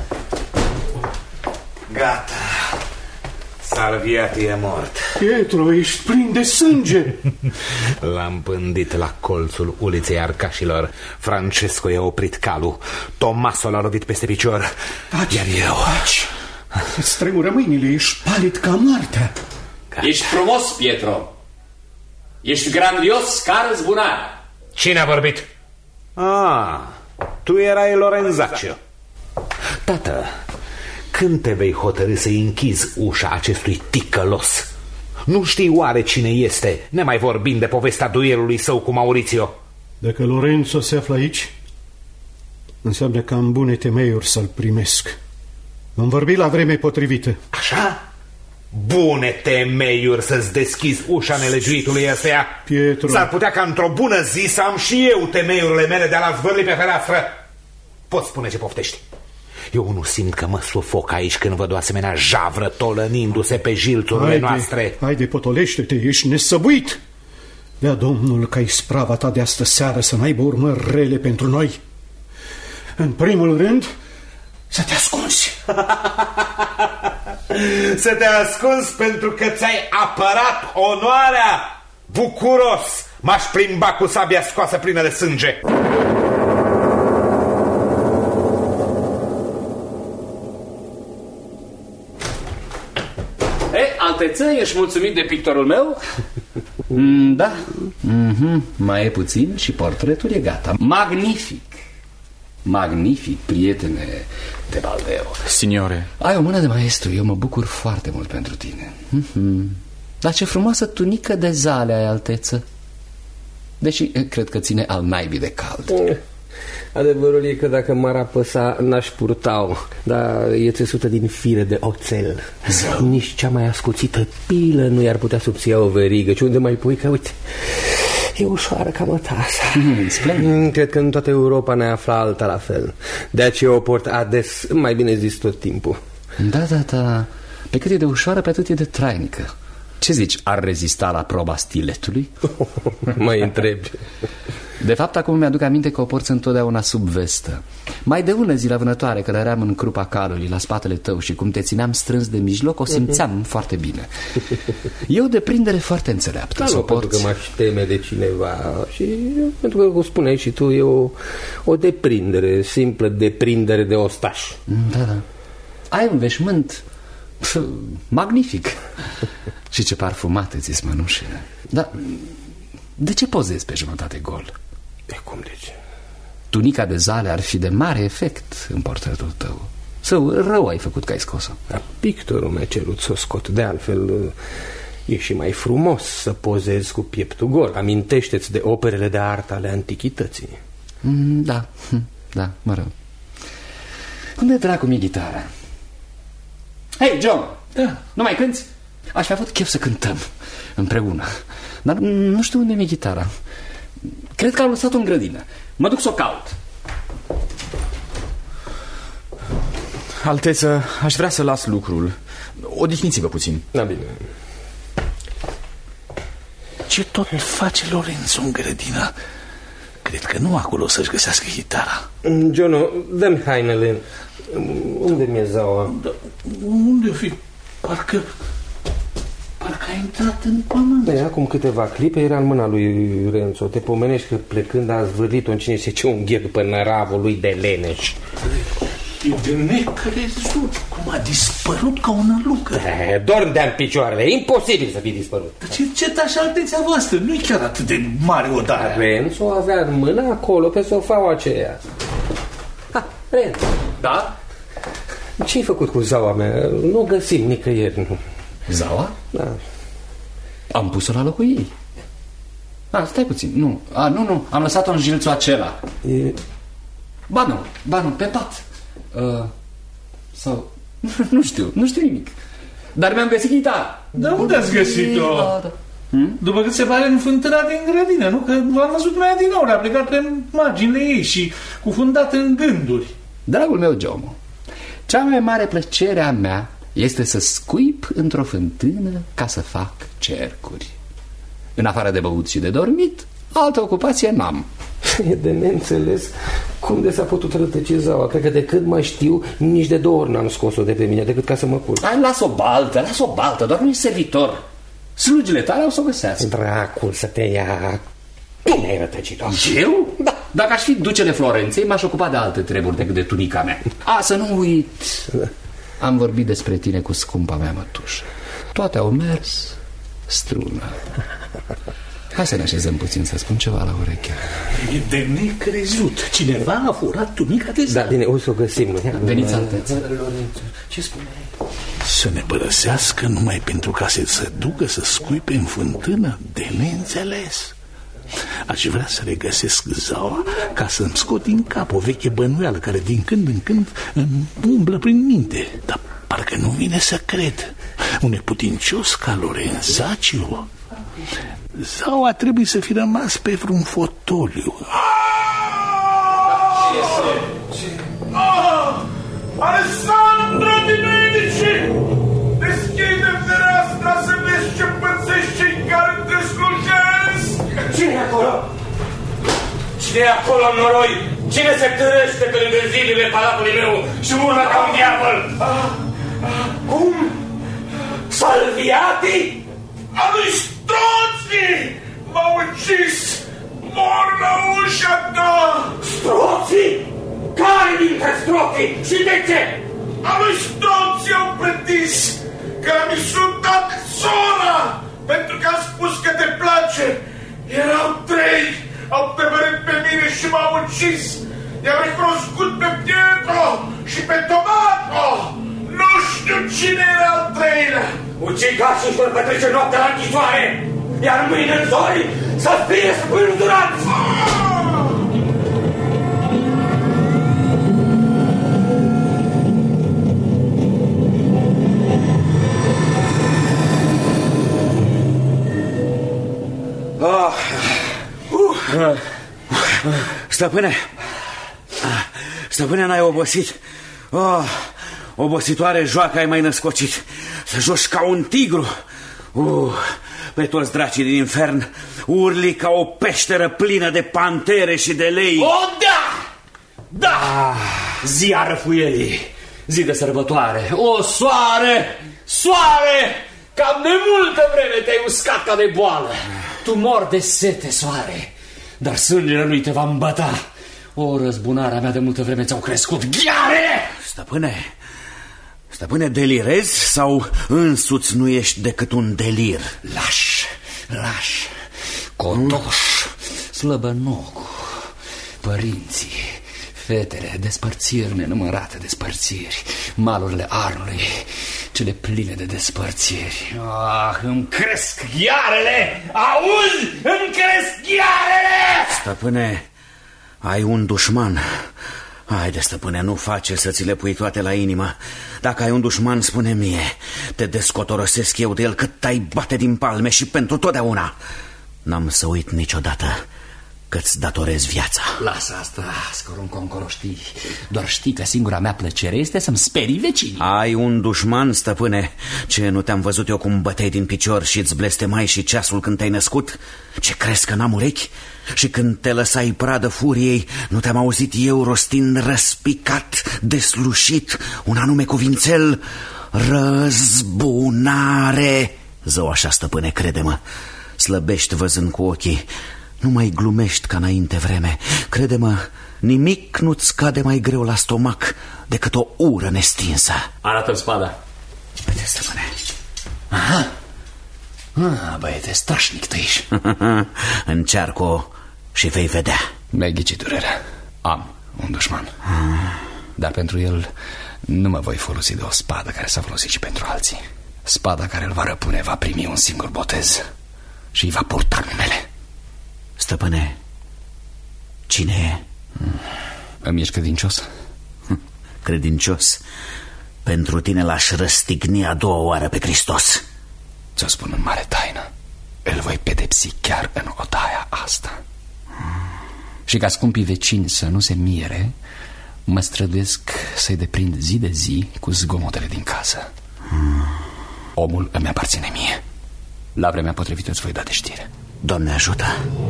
Gata, Salviati e mort. Pietro, ești plin de sânge. L-am pândit la colțul uliței Arcașilor. Francesco i-a oprit calul, Tommaso l-a lovit peste picior. Taci, iar eu taci. Îți tremură mâinile, ești palid ca moartea. Gata. Ești frumos, Pietro. Ești grandios ca răzbunare. Cine a vorbit? Ah, tu erai Lorenzaccio. Tată, când te vei hotărî să-i închizi ușa acestui ticălos? Nu știi oare cine este, nemai vorbind de povestea duelului său cu Maurizio? Dacă Lorenzo se află aici, înseamnă că am bune temeiuri să-l primesc. Vom vorbi la vreme potrivită. Așa? Bune temeiuri să-ți deschizi ușa nelegiuitului ăsteia? Pietro, s-ar putea ca într-o bună zi să am și eu temeiurile mele de a-l zvârli pe fereastră. Poți spune ce poftești. Eu nu simt că mă sufoc aici când văd o asemenea javră tolănindu-se pe jilțurile haide, noastre. Haide, potolește-te, ești nesăbuit. Dea Domnul ca isprava ta de astă seară să n-aibă urmări rele pentru noi. În primul rând, să te ascunzi. Să te ascunzi pentru că ți-ai apărat onoarea? Bucuros m-aș plimba cu sabia scoasă plină de sânge. Alteță, ești mulțumit de pictorul meu? Mm, da. Mm-hmm. Mai e puțin și portretul e gata. Magnific. Magnific, prietene de Baldeo. Signore. Ai o mână de maestru, eu mă bucur foarte mult pentru tine. Mm-hmm. Dar ce frumoasă tunică de zale ai, Alteță. Deși cred că ține al naibii de cald. Adevărul e că dacă m-ar apăsa, n-aș purta-o. Dar e țesută din fire de oțel. Zău. Nici cea mai ascuțită pilă nu i-ar putea subția o verigă. Și unde mai pui, că uite, e ușoară ca mătasa. mm, Cred că în toată Europa ne afla alta la fel. De aceea o port ades, mai bine zis, tot timpul. Da, da, da. Pe cât e de ușoară, pe atât e de trainică. Ce zici, ar rezista la proba stiletului? Mai întrebi. De fapt, acum mi-aduc aminte că o porți întotdeauna sub vestă. Mai de ună zi la vânătoare, că eram în crupa calului, la spatele tău, și cum te țineam strâns de mijloc, o simțeam uh-huh. foarte bine. E o deprindere foarte înțeleaptă. Da, nu, pentru că m-aș teme de cineva. Și pentru că, cum spuneai și tu, e o, o deprindere, simplă deprindere de ostaș. Da, da. Ai un veșmânt magnific. Și ce parfumate ți-s mănușile. Da. De ce pozezi pe jumătate gol? De cum de ce? Tunica de zale ar fi de mare efect în portretul tău. Sau rău ai făcut că ai scos-o. Da, pictorul mi-a cerut să o scot. De altfel, e și mai frumos să pozezi cu pieptul gol. Amintește-ți de operele de artă ale antichității. mm, Da, da, mă rog. Unde dracu mi-e gitara? Hei, John! Da. Nu mai cânti? Aș fi avut chef să cântăm împreună. Dar nu știu unde mi-e gitara. Cred că am lăsat-o în grădină. Mă duc să o caut. Alteță, aș vrea să las lucrul. Odihniți-vă puțin. Da, bine. Ce tot face Lorenzo în grădină? Cred că nu acolo să-și găsească hitara. Jono, dă-mi hainele. Unde mi-e zaua? Da, unde-o fi? Parcă... Parcă a intrat în pământ. Bine, acum câteva clipe era în mâna lui Renzo. Te pomenești că plecând a zvârlit-o în cine știe ce ungher după năravul lui de leneș. E de necrezut. Cum a dispărut ca o nălucă. Dorm de-am picioarele. E imposibil să fie dispărut. Dar ce, ce tașa altețea voastră? Nu-i chiar atât de mare odarea. Renzo avea în mână acolo pe sofaua aceea. Ha, Renzo. Da? Ce-ai făcut cu zaua mea? Nu o găsim nicăieri. Nu. Zaua? Da. Am pus-o la locul ei. A, stai puțin, nu, a, nu, nu, am lăsat-o în jilțul acela. E... Ba nu, ba nu, pe pat. uh, Sau, nu știu, nu știu nimic. Dar mi-am găsit chitara. Dar unde ați găsit-o? Da, da. Hmm? După cât se pare în fântâna din grădină, nu? Că v-am văzut mai din nou, a plecat pe marginile ei și cufundat în gânduri. Dragul meu, Giomo, cea mai mare plăcere a mea este să scuip într-o fântână ca să fac cercuri. În afară de băut și de dormit, altă ocupație n-am. E de neînțeles cum de s-a putut rătăci zaua. Cred că de cât mai știu, nici de două ori n-am scos-o de pe mine, decât ca să mă curc. Hai, las-o baltă, las-o baltă, doar nu-i servitor. Slugile tale o să o găsească. Dracul să te ia. Tu mi-ai rătăcit-o. Eu? Da. Dacă aș fi ducele Florenței, m-aș ocupa de alte treburi decât de tunica mea. A, să nu uit. Da. Am vorbit despre tine cu scumpa mea mătușă. Toate au mers strună. Hai să ne așezăm puțin să spun ceva la ureche. E de necrezut. Cineva a furat tunica de zaua. Da, bine, o să o găsim. Veniți, alteță. Ce spuneai? Să ne părăsească numai pentru ca să se ducă să scuipe în fântână? De neînțeles. Aș vrea să regăsesc zaua ca să-mi scot din cap o veche bănuială care din când în când îmi umblă prin minte. Dar parcă nu vine să cred. Un neputincios ca Lorenzaccio. Zaua trebuie să fi rămas pe vreun fotoliu. Alessandro di Medici! Deschide fereastra să vezi ce pățești cei care te slujesc! Cine e acolo? Cine e acolo, noroi? Cine se târăște pe lângă zidile palatului meu și urlă ca un diavol? Cum? Salviati? A lui Strozzi! M-a ucis! Mor la ușa ta! Strozzi? Care dintre Strozzi? Și de ce? A lui Strozzi au pretins că am insultat sora pentru că a spus că te place. Erau trei, au tămărit pe mine și m-au ucis. I-am recunoscut pe Pietro și pe Tomato. Nu știu cine era al treilea. Ucigașii își vor petrece noaptea la închisoare, iar mâine în zori să fie spândurați! Oh. Uh. Stăpâne, stăpâne, n-ai obosit? Oh. Obositoare joacă ai mai născocit. Să joci ca un tigru. uh. Pe toți dracii din infern urli ca o peșteră plină de pantere și de lei. O, da! Da! Ah. Zi a răfuielii, zi de sărbătoare. O, soare! Soare! Cam de multă vreme te-ai uscat ca de boală. Tu mor de sete, soare, dar sângele lui te va îmbăta. O, răzbunarea mea de multă vreme ți-au crescut gheare! Stăpâne, stăpâne, delirezi sau însuți nu ești decât un delir? Lași, lași, Cotoș, slăbănocul, părinții, fetele, despărțiri nenumărate, despărțiri, malurile Arnului, cele pline de despărțiri. Ah, îmi cresc ghearele! Auzi? Îmi cresc ghearele! Stăpâne, ai un dușman. Haide, stăpâne, nu face să ți le pui toate la inimă. Dacă ai un dușman, spune mie. Te descotorosesc eu de el cât ai bate din palme și pentru totdeauna. N-am să uit niciodată că-ți datorez viața. Lasă asta, scăruncă încolo, știi. Doar știi că singura mea plăcere este să-mi sperii vecinii. Ai un dușman, stăpâne? Ce, nu te-am văzut eu cum băteai din picior și îți blestemai și ceasul când te-ai născut? Ce, crezi că n-am urechi? Și când te lăsai pradă furiei, nu te-am auzit eu rostind răspicat, deslușit, un anume cuvințel? Răzbunare. Zău așa, stăpâne, crede-mă. Slăbești văzând cu ochii. Nu mai glumești ca înainte vreme. Crede-mă, nimic nu-ți scade mai greu la stomac decât o ură nestinsă. Arată-mi spada. Uite, stăpâne. Aha. Ah, băiete, strașnic tu ești. Încearcă-o și vei vedea. Mi-ai ghicit durerea. Am un dușman. Dar pentru el nu mă voi folosi de o spadă care s-a folosit și pentru alții. Spada care îl va răpune va primi un singur botez și îi va purta numele. Stăpâne, cine e? Îmi ești credincios? Credincios? Pentru tine l-aș răstigni a doua oară pe Hristos. Ți-o spun în mare taină. Îl voi pedepsi chiar în odaia asta. Și ca scumpii vecini să nu se mire, mă străduiesc să-i deprind zi de zi cu zgomotele din casă. Omul îmi aparține mie. La vremea potrivită îți voi da de știre. Doamne ajută!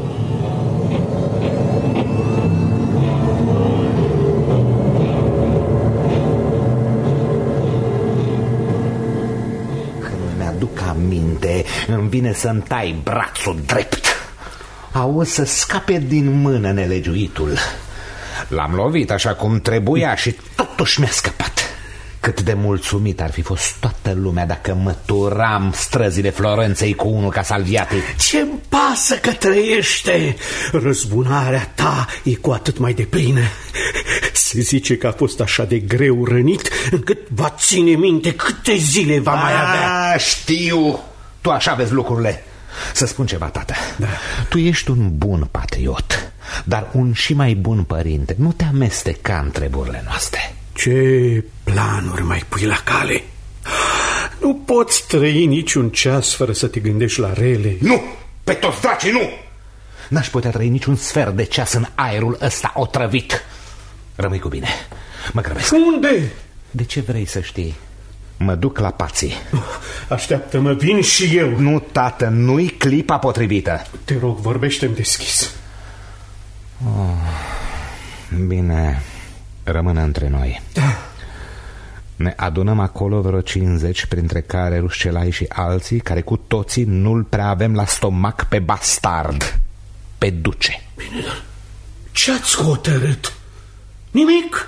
Când mi-aduc aminte, îmi vine să-mi tai brațul drept. Auzi să scape din mână nelegiuitul. L-am lovit așa cum trebuia și totuși mi-a scăpat. Cât de mulțumit ar fi fost toată lumea dacă mă turam străzile Florenței cu unul ca Salviati. Ce-mi pasă că trăiește? Răzbunarea ta e cu atât mai deplină. Se zice că a fost așa de greu rănit încât va ține minte câte zile va mai avea. Știu, tu așa vezi lucrurile. Să spun ceva, tată. Da. Tu ești un bun patriot, dar un și mai bun părinte. Nu te amesteca în treburile noastre. Ce planuri mai pui la cale? Nu poți trăi niciun ceas fără să te gândești la rele. Nu! Pe toți dracii, nu! N-aș putea trăi niciun sfert de ceas în aerul ăsta otrăvit. Rămâi cu bine. Mă grăbesc. Unde? De ce vrei să știi? Mă duc la Pații. Așteaptă-mă, vin și eu. Nu, tată, nu-i clipa potrivită. Te rog, vorbește-mi deschis. Oh, bine, rămână între noi. Da. Ne adunăm acolo vreo cincizeci, printre care Ruscelai și alții, care cu toții nu-l prea avem la stomac pe bastard, pe duce. Bine, dar ce-ați hotărât? Nimic?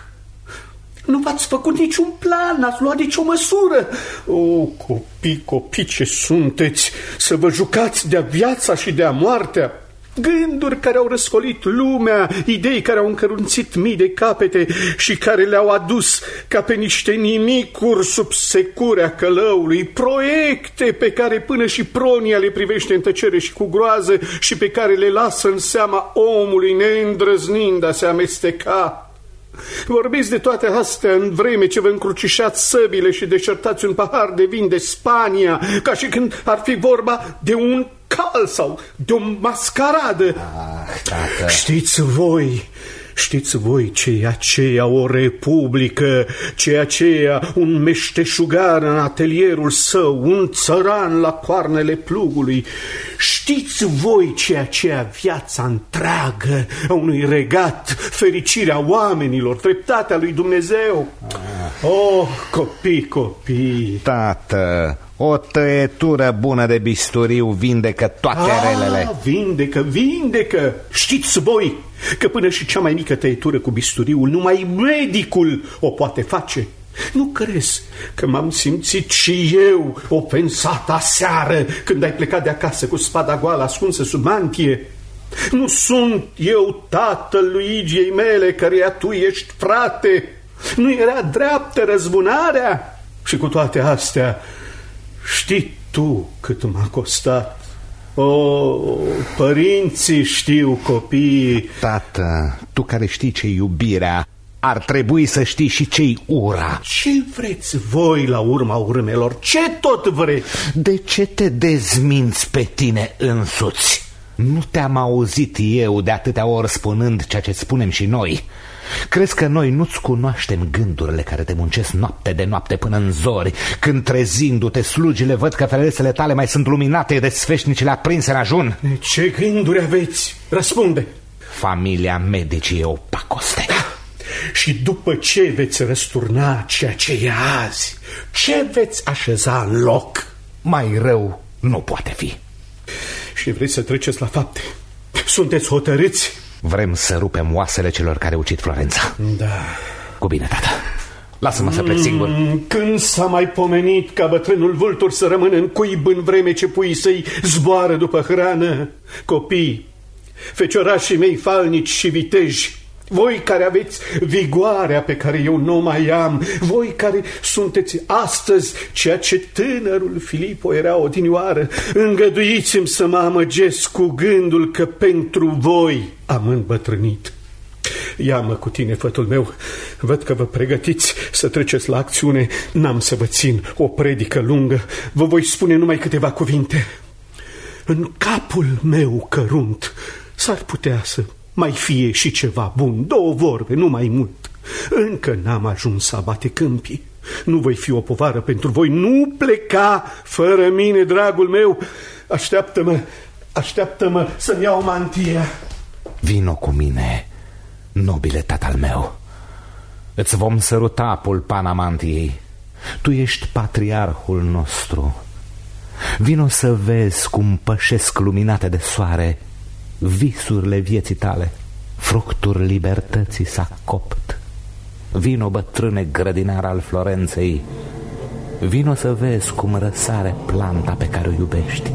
Nu v-ați făcut niciun plan, n-ați luat nicio măsură. O, copii, copii ce sunteți, să vă jucați de-a viața și de-a moartea. Gânduri care au răscolit lumea, idei care au încărunțit mii de capete și care le-au adus ca pe niște nimicuri sub securea călăului, proiecte pe care până și Pronia le privește în tăcere și cu groază și pe care le lasă în seama omului neîndrăznind a se amesteca. Vorbiți de toate astea în vreme ce vă încrucișați săbile și deșertați un pahar de vin de Spania, ca și când ar fi vorba de un cal sau de o mascaradă. Ah, tată. Știți voi, știți voi ce e aceea o republică, ce e aceea un meșteșugar în atelierul său, un țăran la coarnele plugului. Știți voi ce e aceea viața întreagă a unui regat, fericirea oamenilor, dreptatea lui Dumnezeu. Ah. Oh, copii, copii. Tată, o tăietură bună de bisturiu vindecă toate ah, relele. Vindecă, vindecă. Știți voi că până și cea mai mică tăietură cu bisturiul numai medicul o poate face. Nu crezi că m-am simțit și eu ofensat aseară când ai plecat de acasă cu spada goală ascunsă sub mantie? Nu sunt eu tatăl Luigiei mele, căreia tu ești frate. Nu era dreaptă răzbunarea? Și cu toate astea, știi tu cât m-a costat? O, părinții știu, copiii. Tată, tu care știi ce iubirea, ar trebui să știi și ce-i ura. Ce vreți voi la urma urmelor? Ce tot vreți? De ce te dezminți pe tine însuți? Nu te-am auzit eu de atâtea ori spunând ceea ce spunem și noi? Crezi că noi nu-ți cunoaștem gândurile care te muncesc noapte de noapte până în zori, când trezindu-te slugile văd că feresele tale mai sunt luminate de sfeșnicile aprinse în ajun? Ce gânduri aveți? Răspunde! Familia medicii e o pacoste. Și după ce veți răsturna ceea ce e azi, ce veți așeza în loc? Mai rău nu poate fi. Și vreți să treceți la fapte? Sunteți hotărâți? Vrem să rupem oasele celor care ucid Florența. Da. Cu bine, tată. Lasă-mă să plec singur. Când s-a mai pomenit ca bătrânul vultur să rămână în cuib în vreme ce puii săi zboară după hrană? Copii, feciorașii mei falnici și viteji, voi care aveți vigoarea pe care eu nu mai am, voi care sunteți astăzi ceea ce tânărul Filipo era odinioară, îngăduiți-mi să mă amăgesc cu gândul că pentru voi am îmbătrânit. Ia-mă cu tine, fătul meu, văd că vă pregătiți să treceți la acțiune. N-am să vă țin o predică lungă, vă voi spune numai câteva cuvinte. În capul meu cărunt s-ar putea să mai fie și ceva bun, două vorbe, nu mai mult. Încă n-am ajuns să abate câmpii. Nu voi fi o povară pentru voi. Nu pleca fără mine, dragul meu. Așteaptă-mă, așteaptă-mă să-mi iau mantia. Vino cu mine, nobile tatăl meu. Îți vom săruta pulpana mantiei. Tu ești patriarhul nostru. Vino să vezi cum pășesc luminate de soare visurile vieții tale. Fructul libertății s-a copt. Vino, bătrâne grădinar al Florenței, vino să vezi cum răsare planta pe care o iubești.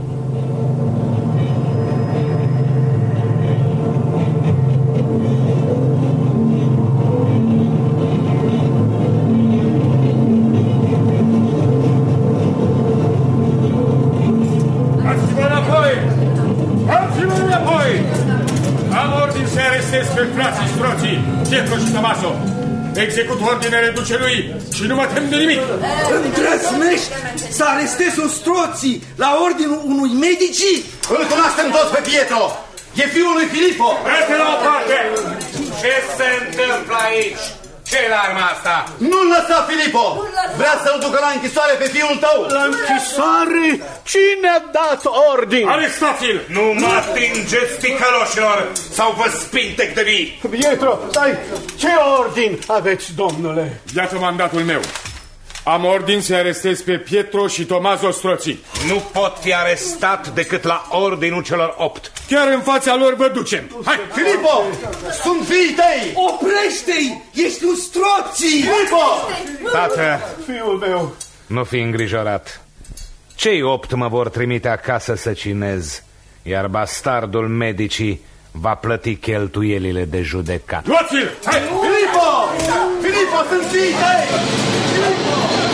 Pietro și Tomaso, execut ordinele ducelui și nu mă tem de nimic. Îndrăznești să arestezi Ostroții la ordinul unui medici? Îl cunoaștem toți pe Pietro. E fiul lui Filippo. Vreți la o parte. Ce se întâmplă aici? Ce-i la arma asta? Nu-l lăsa, Filippo! Vrea să-l ducă la închisoare pe fiul tău! La închisoare? Cine a dat ordin? Arestați-l! Nu mă atingeți, ticăloșilor, sau vă spintec de vii! Pietro, stai! Ce ordin aveți, domnule? Iată mandatul meu. Am ordin să arestez pe Pietro și Tomaso Strozzi. Nu pot fi arestat decât la ordinul celor opt. Chiar în fața lor vă ducem. Hai! Filippo! Sunt fiii tăi! Oprește-i! Ești un Strozzi! Filippo! Tată, fiul meu, nu fi îngrijorat. Cei opt mă vor trimite acasă să cinez, iar bastardul medicii va plăti cheltuielile de judecat. Luați-l! Hai! Filippo! Filippo, sunt fiii tăi! Filippo!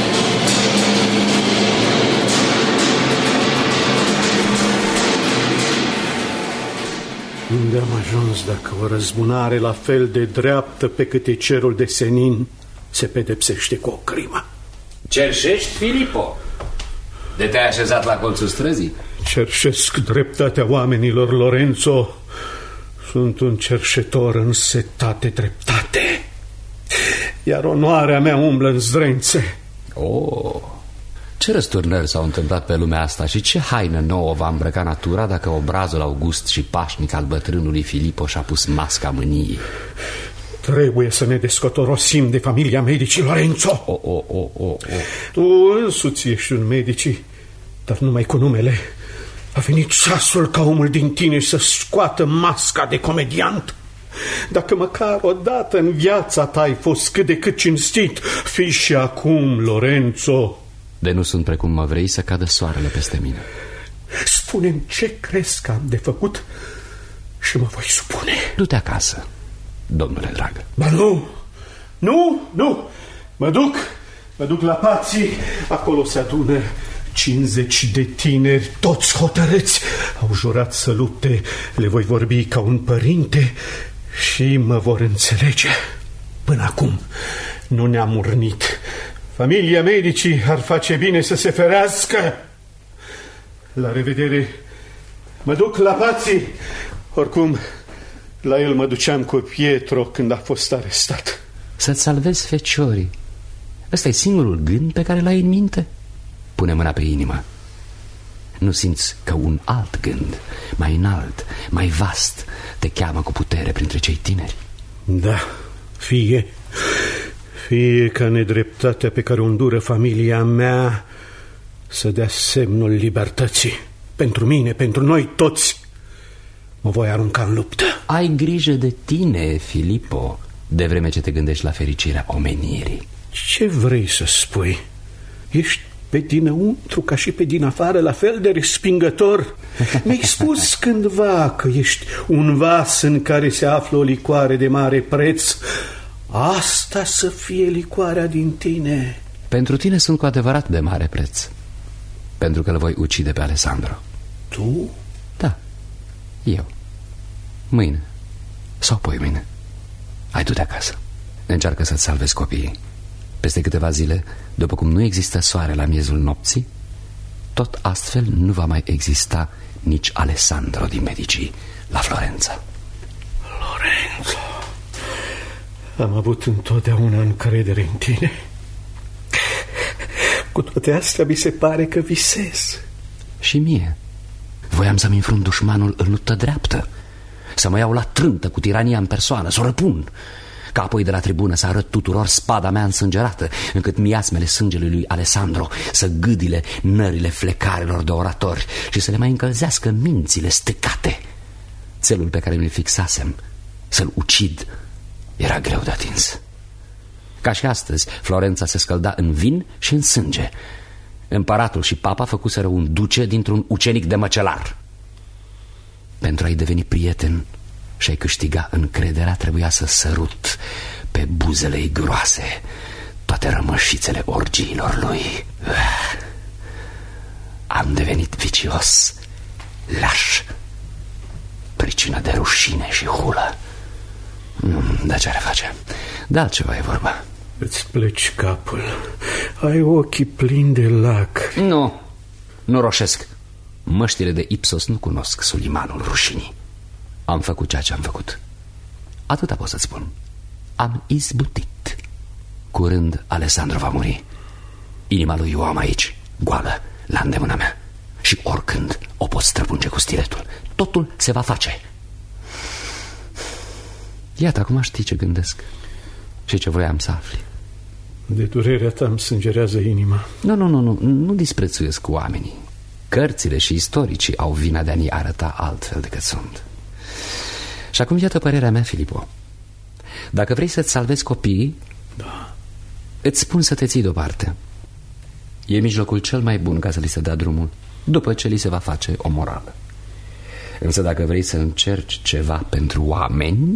Unde am ajuns dacă o răzbunare la fel de dreaptă pe cât e cerul de senin se pedepsește cu o crimă? Cerșești, Filippo? De te-ai așezat la colțul străzii? Cerșesc dreptatea oamenilor, Lorenzo. Sunt un cerșetor însetat de dreptate, iar onoarea mea umblă în zdrențe. Oh, ce răsturnări s-au întâmplat pe lumea asta și ce haină nouă va îmbrăca natura dacă obrazul august și pașnic al bătrânului Filippo și-a pus masca mâniei? Trebuie să ne descotorosim de familia medicii, Lorenzo. Oh, oh, oh, oh, oh. Tu însuți ești un medici, dar numai cu numele. A venit ceasul ca omul din tine să scoată masca de comediant. Dacă măcar odată în viața ta ai fost cât de cât cinstit, fii și acum, Lorenzo. De nu sunt precum mă vrei să cadă soarele peste mine. Spune-mi ce crezi că am de făcut și mă voi supune. Du-te acasă, domnule drag. Ba nu, nu, nu, mă duc, mă duc la Pații. Acolo se adună cincizeci de tineri, toți hotărâți. Au jurat să lupte, le voi vorbi ca un părinte și mă vor înțelege. Până acum nu ne-am urnit. Familia medicii ar face bine să se ferească. La revedere, Mă duc la Pații. Oricum, la el mă duceam cu Pietro când a fost arestat. Să-ți salvezi feciorii. Ăsta e singurul gând pe care l-ai în minte? Pune mâna pe inimă. Nu simți că un alt gând, mai înalt, mai vast, te cheamă cu putere printre cei tineri? Da, fie Fie ca nedreptatea pe care o îndură familia mea să dea semnul libertății. Pentru mine, pentru noi toți. Mă voi arunca în luptă. Ai grijă de tine, Filipo, de vreme ce te gândești la fericirea omenirii. Ce vrei să spui? Ești pe dinăuntru ca și pe din afară la fel de respingător. Mi-ai spus cândva că ești un vas în care se află o licoare de mare preț. Asta să fie licoarea din tine. Pentru tine sunt cu adevărat de mare preț, pentru că îl voi ucide pe Alessandro. Tu? Da, eu. Mâine sau poi mâine. Hai du-te acasă. Încearcă să-ți salvezi copiii. Peste câteva zile, după cum nu există soare la miezul nopții, tot astfel nu va mai exista nici Alessandro din Medici la Florența. Lorenzo, am avut întotdeauna încredere în tine. Cu toate astea mi se pare că visez. Și mie. Voiam să-mi înfrunt dușmanul în luptă dreaptă, să mă iau la trântă cu tirania în persoană, să o răpun, ca apoi de la tribună să arăt tuturor spada mea însângerată, încât miasmele sângelui lui Alessandro să gâdile nările flecarelor de oratori și să le mai încălzească mințile stecate. Țelul pe care mi-l fixasem, să-l ucid, era greu de atins. Ca și astăzi, Florența se scălda în vin și în sânge. Împăratul și papa făcuseră un duce dintr-un ucenic de măcelar. Pentru a-i deveni prieten și a-i câștiga încrederea, trebuia să sărut pe buzele-i groase toate rămășițele orgiilor lui. Am devenit vicios, laș, pricină de rușine și hulă. Dar ce are face? De altceva e vorba. Îți pleci capul. Ai ochii plini de lac. Nu, nu roșesc. Măștile de Ipsos nu cunosc Sulimanul rușinii. Am făcut ceea ce am făcut. Atâta pot să-ți spun. Am izbutit. Curând Alessandro va muri. Inima lui eu am aici, goală, la îndemâna mea. Și oricând o pot străpunge cu stiletul. Totul se va face. Iată, acum știi ce gândesc și ce voiam să afli. De durerea ta îmi sângerează inima. Nu, nu, nu, nu, nu disprețuiesc oamenii. Cărțile și istoricii au vina de a ne arăta altfel decât sunt. Și acum iată părerea mea, Filipo. Dacă vrei să-ți salvezi copiii, da, îți spun să te ții deoparte. E mijlocul cel mai bun ca să li se dea drumul, după ce li se va face o morală. Însă dacă vrei să încerci ceva pentru oameni,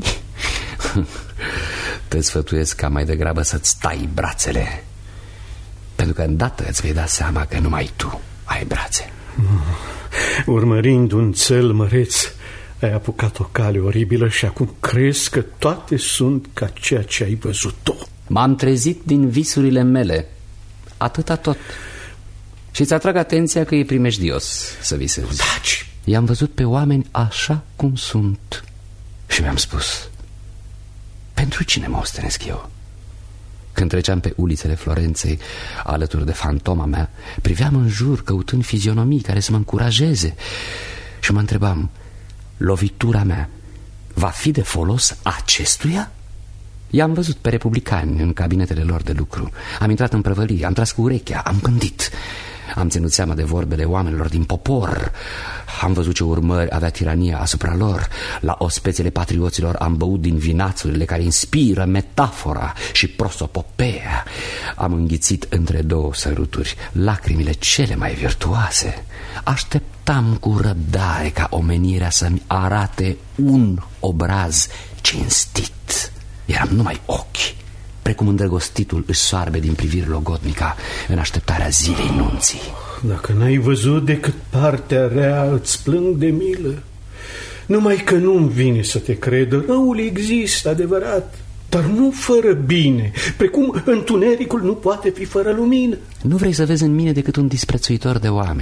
te sfătuiesc ca mai degrabă să-ți tai brațele, pentru că îndată îți vei da seama că numai tu ai brațe. Urmărind un țel măreț, ai apucat o cale oribilă și acum crezi că toate sunt ca ceea ce ai văzut tu. M-am trezit din visurile mele, atâta tot. Și îți atrag atenția că e primejdios să visezi. Taci! I-am văzut pe oameni așa cum sunt și mi-am spus: pentru cine mă ostenesc eu? Când treceam pe ulițele Florenței alături de fantoma mea, priveam în jur căutând fizionomii care să mă încurajeze și mă întrebam: lovitura mea va fi de folos acestuia? I-am văzut pe republicani în cabinetele lor de lucru. Am intrat în prăvălie, am tras cu urechea, am gândit. Am ținut seama de vorbele oamenilor din popor. Am văzut ce urmări avea tirania asupra lor. La ospețele patrioților am băut din vinațurile care inspiră metafora și prosopopeea. Am înghițit între două săruturi lacrimile cele mai virtuoase. Așteptam cu răbdare ca omenirea să-mi arate un obraz cinstit. Eram numai ochi, precum îndrăgostitul își soarbe din privire logodnica în așteptarea zilei nunții. Dacă n-ai văzut decât partea rea, îți plâng de milă. Numai că nu-mi vine să te cred. Răul există, adevărat, dar nu fără bine, precum întunericul nu poate fi fără lumină. Nu vrei să vezi în mine decât un disprețuitor de oameni.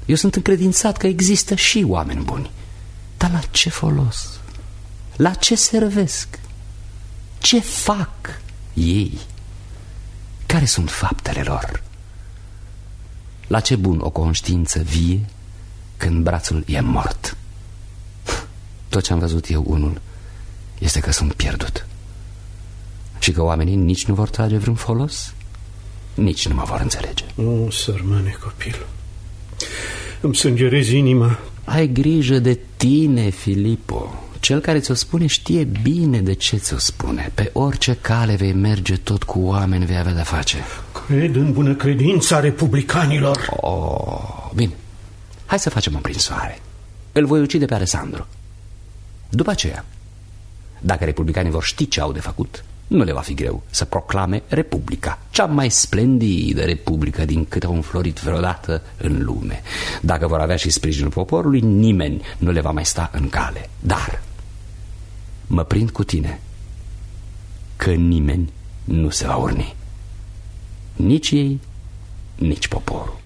Eu sunt încredințat că există și oameni buni. Dar la ce folos? La ce servesc? Ce fac ei? Care sunt faptele lor? La ce bun o conștiință vie când brațul e mort? Tot ce am văzut eu, unul, este că sunt pierdut și că oamenii nici nu vor trage vreun folos, nici nu mă vor înțelege. O, sărmane copil, îmi sângerezi inima. Ai grijă de tine, Filipo. Cel care ți-o spune știe bine de ce ți-o spune. Pe orice cale vei merge, tot cu oameni vei avea de-a face. Cred în bună credința republicanilor. Oh, bine, hai să facem o prinsoare. Îl voi ucide pe Alessandro. După aceea, dacă republicanii vor ști ce au de făcut, nu le va fi greu să proclame Republica, cea mai splendidă republică din câte au înflorit vreodată în lume. Dacă vor avea și sprijinul poporului, nimeni nu le va mai sta în cale. Dar mă prind cu tine că nimeni nu se va urni. Nici ei, nici poporul.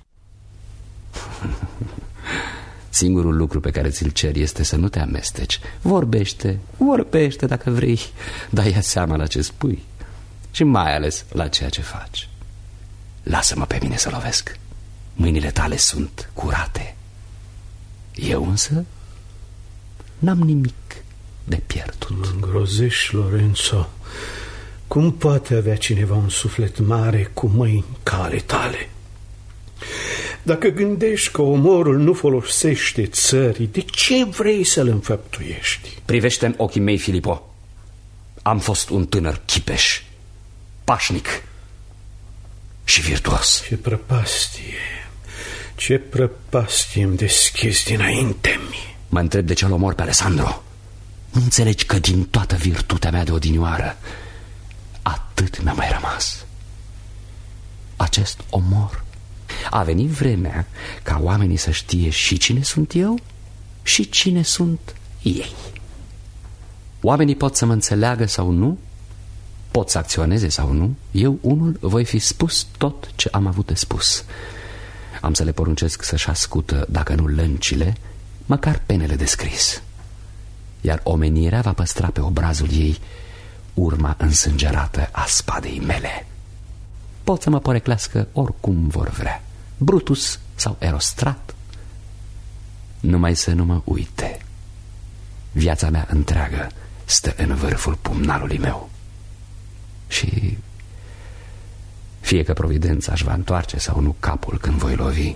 Singurul lucru pe care ți-l cer este să nu te amesteci. Vorbește, vorbește dacă vrei, dar ia seama la ce spui și mai ales la ceea ce faci. Lasă-mă pe mine să lovesc. Mâinile tale sunt curate. Eu însă n-am nimic de pierdut. Mă îngrozești, Lorenzo. Cum poate avea cineva un suflet mare cu mâini ca ale tale? Dacă gândești că omorul nu folosește țării, de ce vrei să-l înfăptuiești? Privește în ochii mei, Filipo. Am fost un tânăr chipeș, pașnic și virtuos. Ce prăpastie, ce prăpastie îmi deschizi dinainte-mi. Mă întreb de ce-l omor pe Alessandro. Nu înțelegi că din toată virtutea mea de odinioară atât mi-a mai rămas? Acest omor. A venit vremea ca oamenii să știe și cine sunt eu și cine sunt ei. Oamenii pot să mă înțeleagă sau nu, pot să acționeze sau nu. Eu, unul, voi fi spus tot ce am avut de spus. Am să le poruncesc să-și ascută, dacă nu lăncile, măcar penele de scris. Iar omenirea va păstra pe obrazul ei urma însângerată a spadei mele. Pot să mă poreclească oricum vor vrea, Brutus sau Erostrat, numai să nu mă uite. Viața mea întreagă stă în vârful pumnalului meu. Și fie că providența își va întoarce sau nu capul când voi lovi,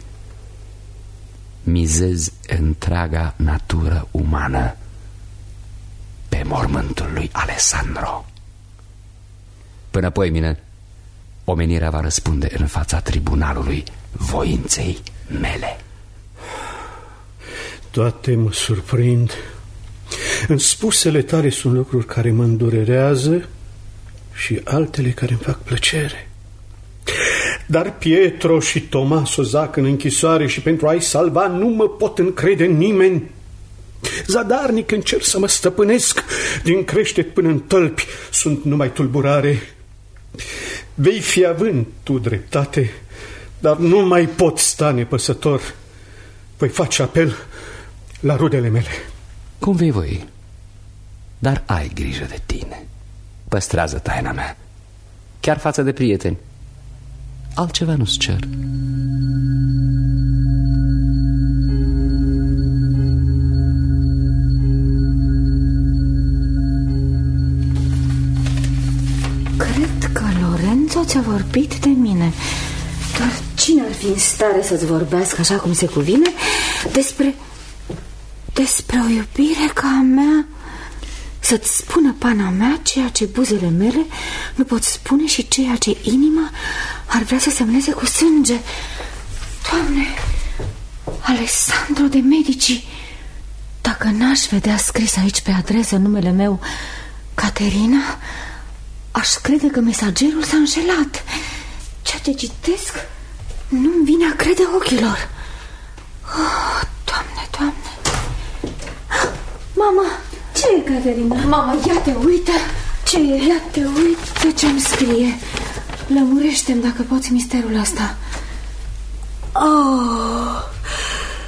mizez întreaga natură umană pe mormântul lui Alessandro. Până poimine, omenirea va răspunde în fața tribunalului voinței mele. Toate mă surprind. În spusele tale sunt lucruri care mă îndurerează și altele care îmi fac plăcere. Dar Pietro și Tomaso zac în închisoare și pentru a-i salva nu mă pot încrede în nimeni. Zadarnic încerc să mă stăpânesc, din creștet până în tălpi sunt numai tulburare. Vei fi având tu dreptate, dar nu mai pot sta nepăsător. Voi face apel la rudele mele. Cum vei voi, dar ai grijă de tine. Păstrează taina mea, chiar față de prieteni. Altceva nu-ți cer. Cred că Lorenzo ți-a vorbit de mine. Doar cine ar fi în stare să-ți vorbească așa cum se cuvine despre... despre o iubire ca a mea? Să-ți spună pana mea ceea ce buzele mele nu pot spune și ceea ce inima ar vrea să semneze cu sânge. Doamne, Alessandro de Medici, dacă n-aș vedea scris aici pe adresă numele meu Caterina, aș crede că mesagerul s-a înșelat. Ceea ce citesc nu-mi vine a crede ochilor. Oh, Doamne, Doamne. Mama! Ce e, Caterina? Mama, ia te uită. Ce e? Ia te uită ce-mi scrie. Lămurește-mi dacă poți misterul ăsta. Oh,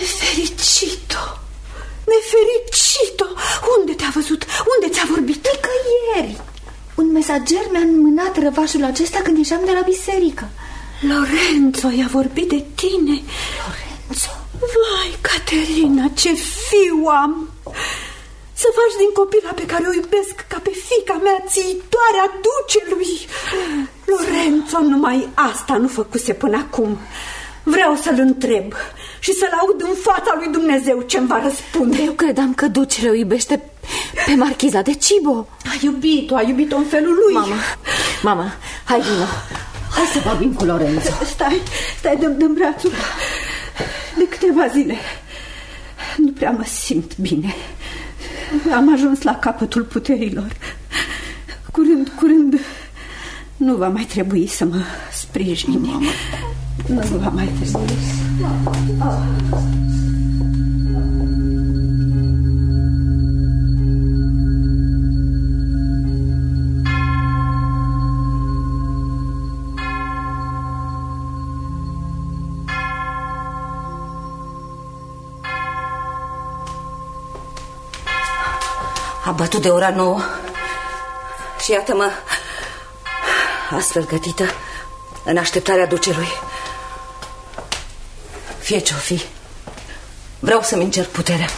Nefericito! Nefericito! Unde te-a văzut? Unde ți-a vorbit? Nicăieri. Un mesager mi-a înmânat răvașul acesta când ieșeam de la biserică. Lorenzo i-a vorbit de tine. Lorenzo? Vai, Caterina, ce fiu am! Să faci din copila pe care o iubesc ca pe fiica mea țiitoarea ducelui. Lorenzo numai asta nu făcuse până acum. Vreau să-l întreb și să-l aud în fața lui Dumnezeu ce-mi va răspunde. Eu credeam că ducele o iubește pe marchiza de Cibo. A iubit-o, a iubit-o în felul lui. Mama, mama, hai vino. Hai să vorbim cu Lorenzo. Stai, stai, dă-mi dă brațul. De câteva zile nu prea mă simt bine. Am ajuns la capătul puterilor. Curând, curând nu va mai trebui să mă sprijine. Mama. Nu va mai trebui. A bătut de ora nouă și iată-mă astfel gătită în așteptarea ducelui. Fie ce-o fi, vreau să-mi încerc puterea.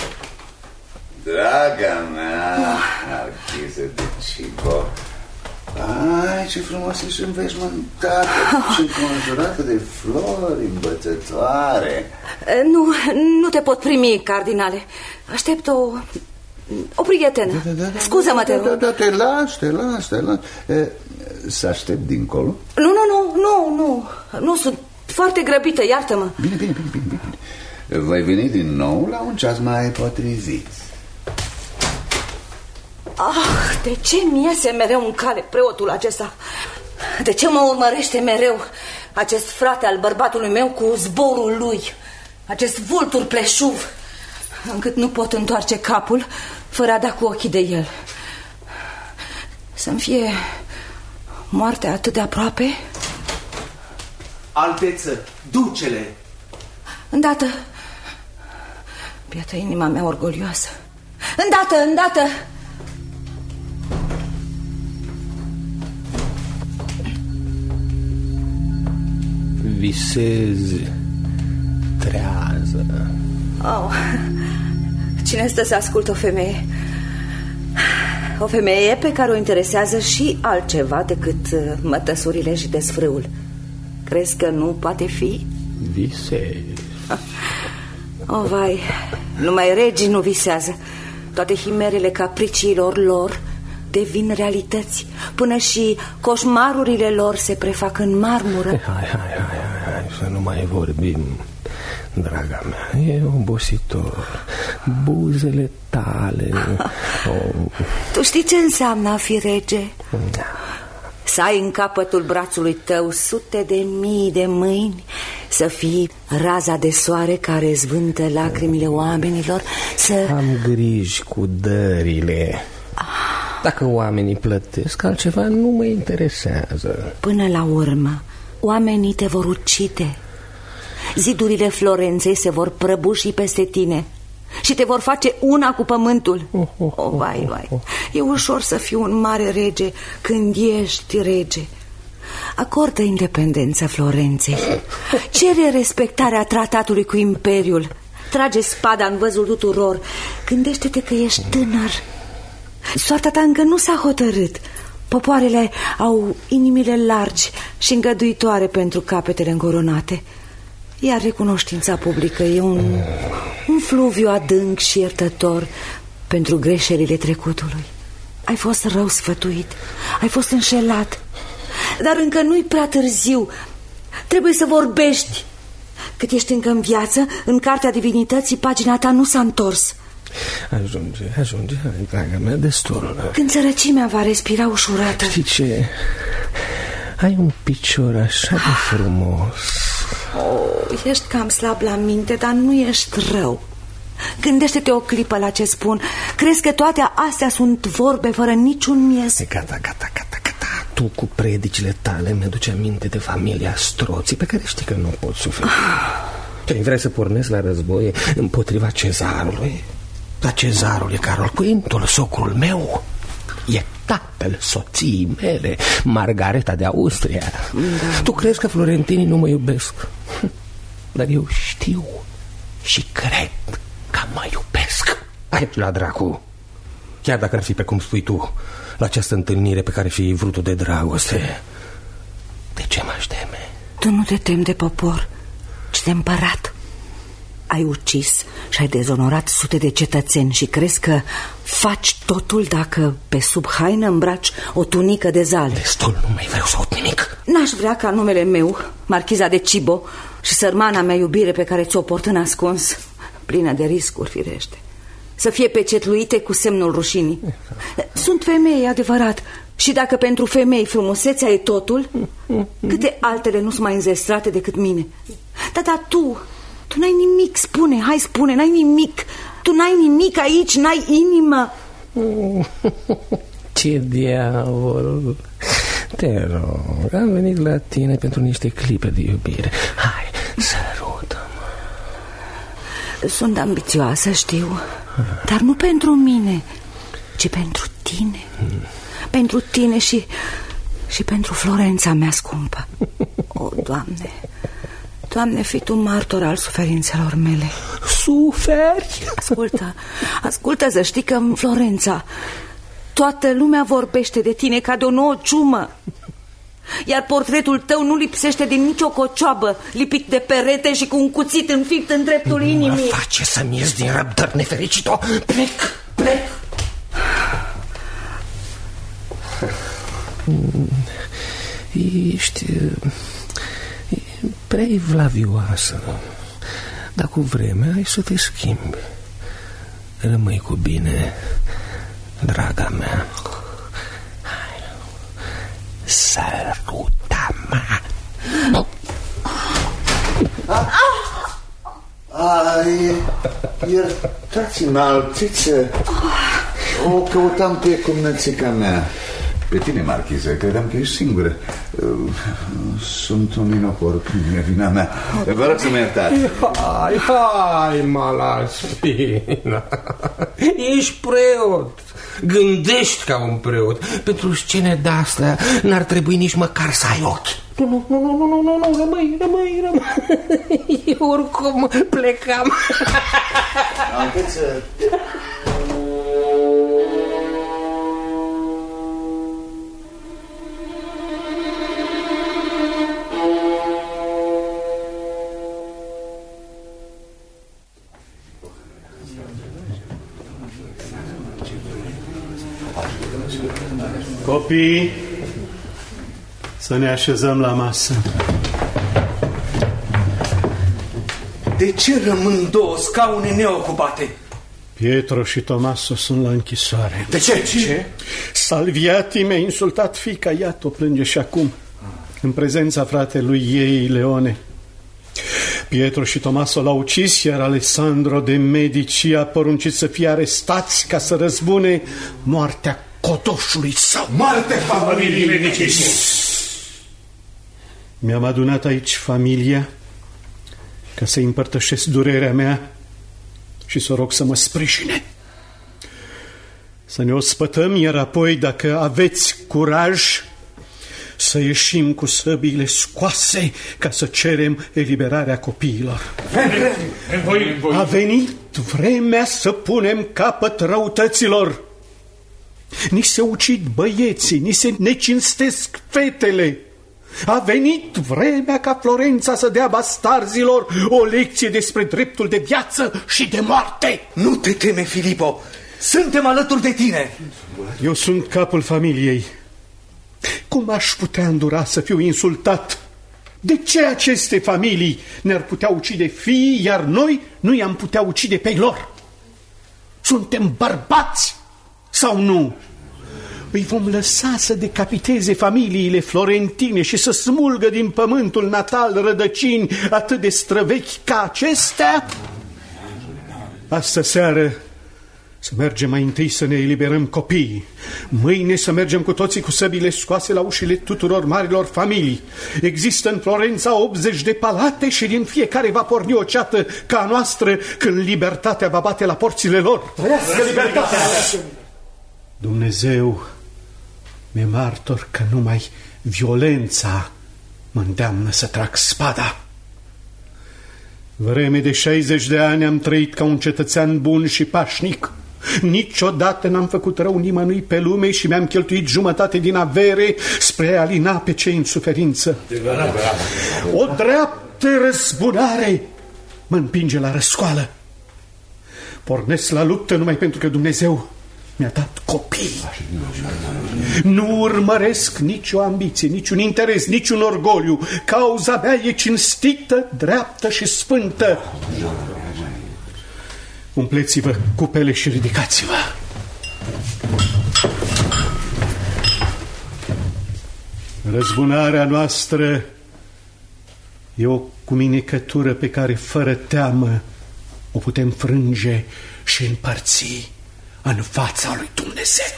Draga mea, marchiză de Cibo, ai, ce frumos ești înveșmântată, ce înconjurată de flori îmbătătoare. Nu, nu te pot primi, cardinale. Aștept o... o prietenă. Da, da, da, Scuză-mă, te rog. Da, da, te las, te las, te las. E, să aștept dincolo? Nu, nu, nu, nu, nu. Nu, sunt foarte grăbită, iartă-mă. Bine, bine, bine, bine, bine. Voi veni din nou la un ceas mai potrivit. Ah, de ce mi iese mereu în cale preotul acesta? De ce mă urmărește mereu acest frate al bărbatului meu cu zborul lui? Acest vultur pleșuv, încât nu pot întoarce capul fără a da cu ochii de el. Să-mi fie moartea atât de aproape. Alteță, ducele. Îndată. Biată inima mea orgolioasă. Îndată, îndată. Visezi, trează. Oh, cine stă să asculte o femeie? O femeie pe care o interesează și altceva decât mătăsurile și desfrâul. Crezi că nu poate fi? Visezi. O, oh, vai, numai regii nu visează. Toate himerele capriciilor lor devin realități. Până și coșmarurile lor se prefac în marmură. Hai, hai, hai, hai, hai să nu mai vorbim, draga mea. E obositor. Buzele tale. Oh. Tu știi ce înseamnă a fi rege? Da. Să ai în capătul brațului tău sute de mii de mâini, să fii raza de soare care zvântă lacrimile oamenilor, să... Am griji cu dările. Dacă oamenii plătesc, altceva nu mă interesează. Până la urmă, oamenii te vor ucide. Zidurile Florenței se vor prăbuși peste tine și te vor face una cu pământul. Oh, oh, oh, oh, vai, vai. E ușor să fii un mare rege când ești rege. Acordă independența Florenței. Cere respectarea tratatului cu Imperiul. Trage spada în văzul tuturor. Gândește-te că ești tânăr. Soarta ta încă nu s-a hotărât. Popoarele au inimile largi și îngăduitoare pentru capetele încoronate. Iar recunoștința publică e un, un fluviu adânc și iertător pentru greșelile trecutului. Ai fost rău sfătuit, ai fost înșelat, dar încă nu-i prea târziu. Trebuie să vorbești. Cât ești încă în viață, în Cartea Divinității, pagina ta nu s-a întors. Ajunge, ajunge, draga mea, destul. Când sărăcimea va respira ușurată. Știi ce? Ai un picior așa de frumos. Oh, ești cam slab la minte, dar nu ești rău. Gândește-te o clipă la ce spun. Crezi că toate astea sunt vorbe fără niciun miez? E gata, gata, gata, gata. Tu cu predicile tale mi-aduce aminte de familia Stroții, pe care știi că nu pot suferi. Ce, vrei să pornesc la război împotriva cezarului? Dar cezarul e Carol Quintul, socrul meu. E tatăl soției mele, Margareta de Austria. Da. Tu crezi că florentinii nu mă iubesc? Dar eu știu și cred că mă iubesc. Hai la dracu. Chiar dacă ar fi pe cum spui tu, la această întâlnire pe care fi vrut-o de dragoste, de ce m-aș teme? Tu nu te temi de popor, ci de împărat. Ai ucis și ai dezonorat sute de cetățeni și crezi că faci totul dacă pe sub haină îmbraci o tunică de zale. Destul, nu mai vreau să aud nimic. N-aș vrea ca numele meu, Marchiza de Cibo, și sărmana mea iubire pe care ți-o port în ascuns, plină de riscuri, firește, să fie pecetluite cu semnul rușinii. Sunt femei, adevărat, și dacă pentru femei frumusețea e totul, câte altele nu sunt mai înzestrate decât mine. Dar, dar tu, tu n-ai nimic, spune, hai spune, n-ai nimic. Tu n-ai nimic aici, n-ai inimă. Ce diavol. Te rog, am venit la tine pentru niște clipe de iubire. Hai, sărută-mă. Sunt ambițioasă, știu, dar nu pentru mine, ci pentru tine. Pentru tine și, și pentru Florența mea scumpă. O, Doamne, Doamne, fii tu martor al suferințelor mele. Suferi? Ascultă, ascultă să știi că în Florența toată lumea vorbește de tine ca de o nouă ciumă. Iar portretul tău nu lipsește din nicio cocioabă, lipit de perete și cu un cuțit înfipt în dreptul nu inimii. Mă face să-mi ies din răbdări, nefericito. Plec, plec. Ești prea evlavioasă, dar cu vremea ai să te schimbi. Rămâi cu bine, draga mea. Hai, săruta-mă. Ai, iertați-mă, altiță. O căutam pe cumnățica mea. Pe tine, Marchiză, credeam că ești singură. Sunt un inoport, nu e vina mea. Vă rog să mă iertați. Hai, hai, Malaspina. Ești preot. Gândești ca un preot. Pentru scene de-astea n-ar trebui nici măcar să ai ochi. Nu, nu, nu, nu, nu, nu, nu, rămâi, rămâi, rămâi. Eu oricum plecam. Altiță. Copii, să ne așezăm la masă. De ce rămân două scaune neocupate? Pietro și Tommaso sunt la închisoare. De ce? Ce? Salviati mi-a insultat fiica, iată o plânge și acum, în prezența fratelui ei, Leone. Pietro și Tommaso l-au ucis, iar Alessandro de Medici a poruncit să fie arestați ca să răzbune moartea codoșului său. Moarte familiei Medici! Mi-am adunat aici familia ca să-i împărtășesc durerea mea și să rog să mă sprijine. Să ne ospătăm, iar apoi, dacă aveți curaj, să ieșim cu săbiile scoase ca să cerem eliberarea copiilor. A venit vremea să punem capăt răutăților. Ni se ucid băieții, ni se necinstesc fetele. A venit vremea ca Florența să dea bastarzilor o lecție despre dreptul de viață și de moarte. Nu te teme, Filippo, suntem alături de tine. Eu sunt capul familiei. Cum aș putea îndura să fiu insultat? De ce aceste familii ne-ar putea ucide fiii, iar noi nu i-am putea ucide pe ei lor? Suntem bărbați sau nu? Îi vom lăsa să decapiteze familiile florentine și să smulgă din pământul natal rădăcini atât de străvechi ca acestea? Astă seară Să mergem mai întâi să ne eliberăm copiii. Mâine să mergem cu toții cu săbile scoase la ușile tuturor marilor familii. Există în Florența optzeci de palate și din fiecare va porni o ceată ca a noastră când libertatea va bate la porțile lor. Trăiască libertatea! Dumnezeu mi-e martor că numai violența mă îndeamnă să trag spada. Vreme de șaizeci de ani am trăit ca un cetățean bun și pașnic. Niciodată n-am făcut rău nimănui pe lume și mi-am cheltuit jumătate din avere spre a alina pe cei în suferință. O dreaptă răzbunare mă împinge la răscoală. Pornesc la luptă numai pentru că Dumnezeu mi-a dat copii. Nu urmăresc nicio ambiție, niciun interes, niciun orgoliu. Cauza mea e cinstită, dreaptă și sfântă. Umpleți-vă cupele și ridicați-vă. Răzbunarea noastră e o cuminecătură pe care fără teamă o putem frânge și împărți în fața lui Dumnezeu.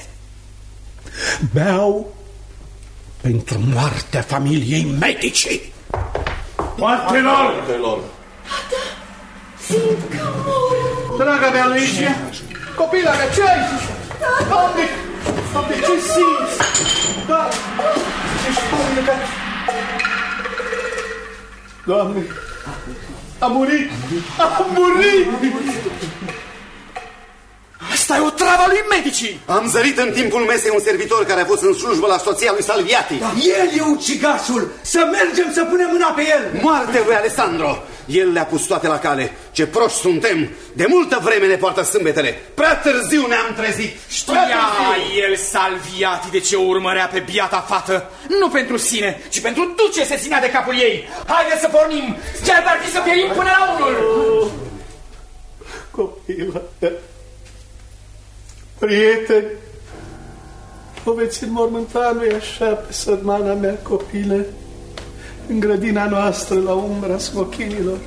Beau pentru moartea familiei Medici. Moartelor! Tată, simt că mor. Draga mea, Luigia, copila mea, ce ai? Doamne, Doamne, ce simți? Da, ești părnecat. Doamne, a murit, a murit! Asta e o travă lui Medici! Am zărit în timpul mesei un servitor care a fost în slujbă la soția lui Salviati. Da, el e ucigașul! Să mergem să punem mâna pe el! Moarte lui Alessandro! El le-a pus toate la cale. Ce proști suntem! De multă vreme ne poartă sâmbetele. Prea târziu ne-am trezit. Știa el, Salviati, de ce o urmărea pe biata fată? Nu pentru sine, ci pentru duce se ținea de capul ei. Haideți să pornim! Chiar ar fi să pierim până la unul! Oh, copila mea, prieteni, o veți înmormânta, nu-i așa, pe sărmana mea copilă, în grădina noastră, la umbra smochinilor.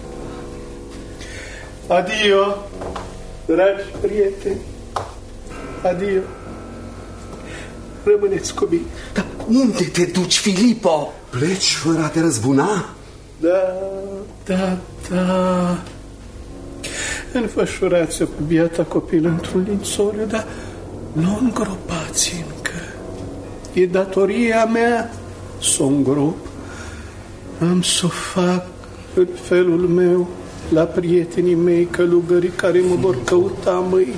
Adio, dragi prieteni, adio. Rămâneți cu mine. Dar unde te duci, Filipo? Pleci fără a te răzbuna? Da, da, da. Înfășurați-o pe biata copilă într-un lințoriu, dar nu îngropați încă. E datoria mea să o îngrop. Am să o fac în felul meu la prietenii mei călugării care mă vor căuta mâini.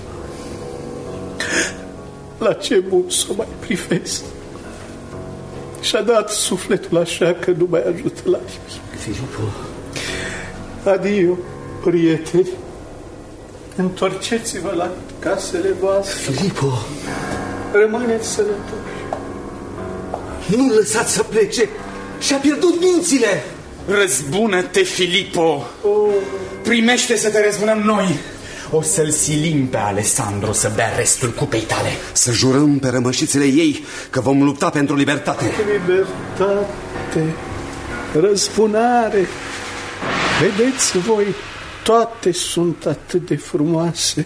La ce bun să o mai privesc. Și-a dat sufletul așa că nu mai ajută la nimic. Filipo. Adio, prieteni. Întorceți-vă la casele voastre. Filipo. Rămâneți sănătoși. Nu lăsați să plece. Și-a pierdut mințile. Răzbună-te, Filipo. Oh. Primește să te răzbunăm noi. O să-l silim pe Alessandro să bea restul cupei tale. Să jurăm pe rămășițele ei că vom lupta pentru libertate. Libertate, răzbunare. Vedeți voi, toate sunt atât de frumoase.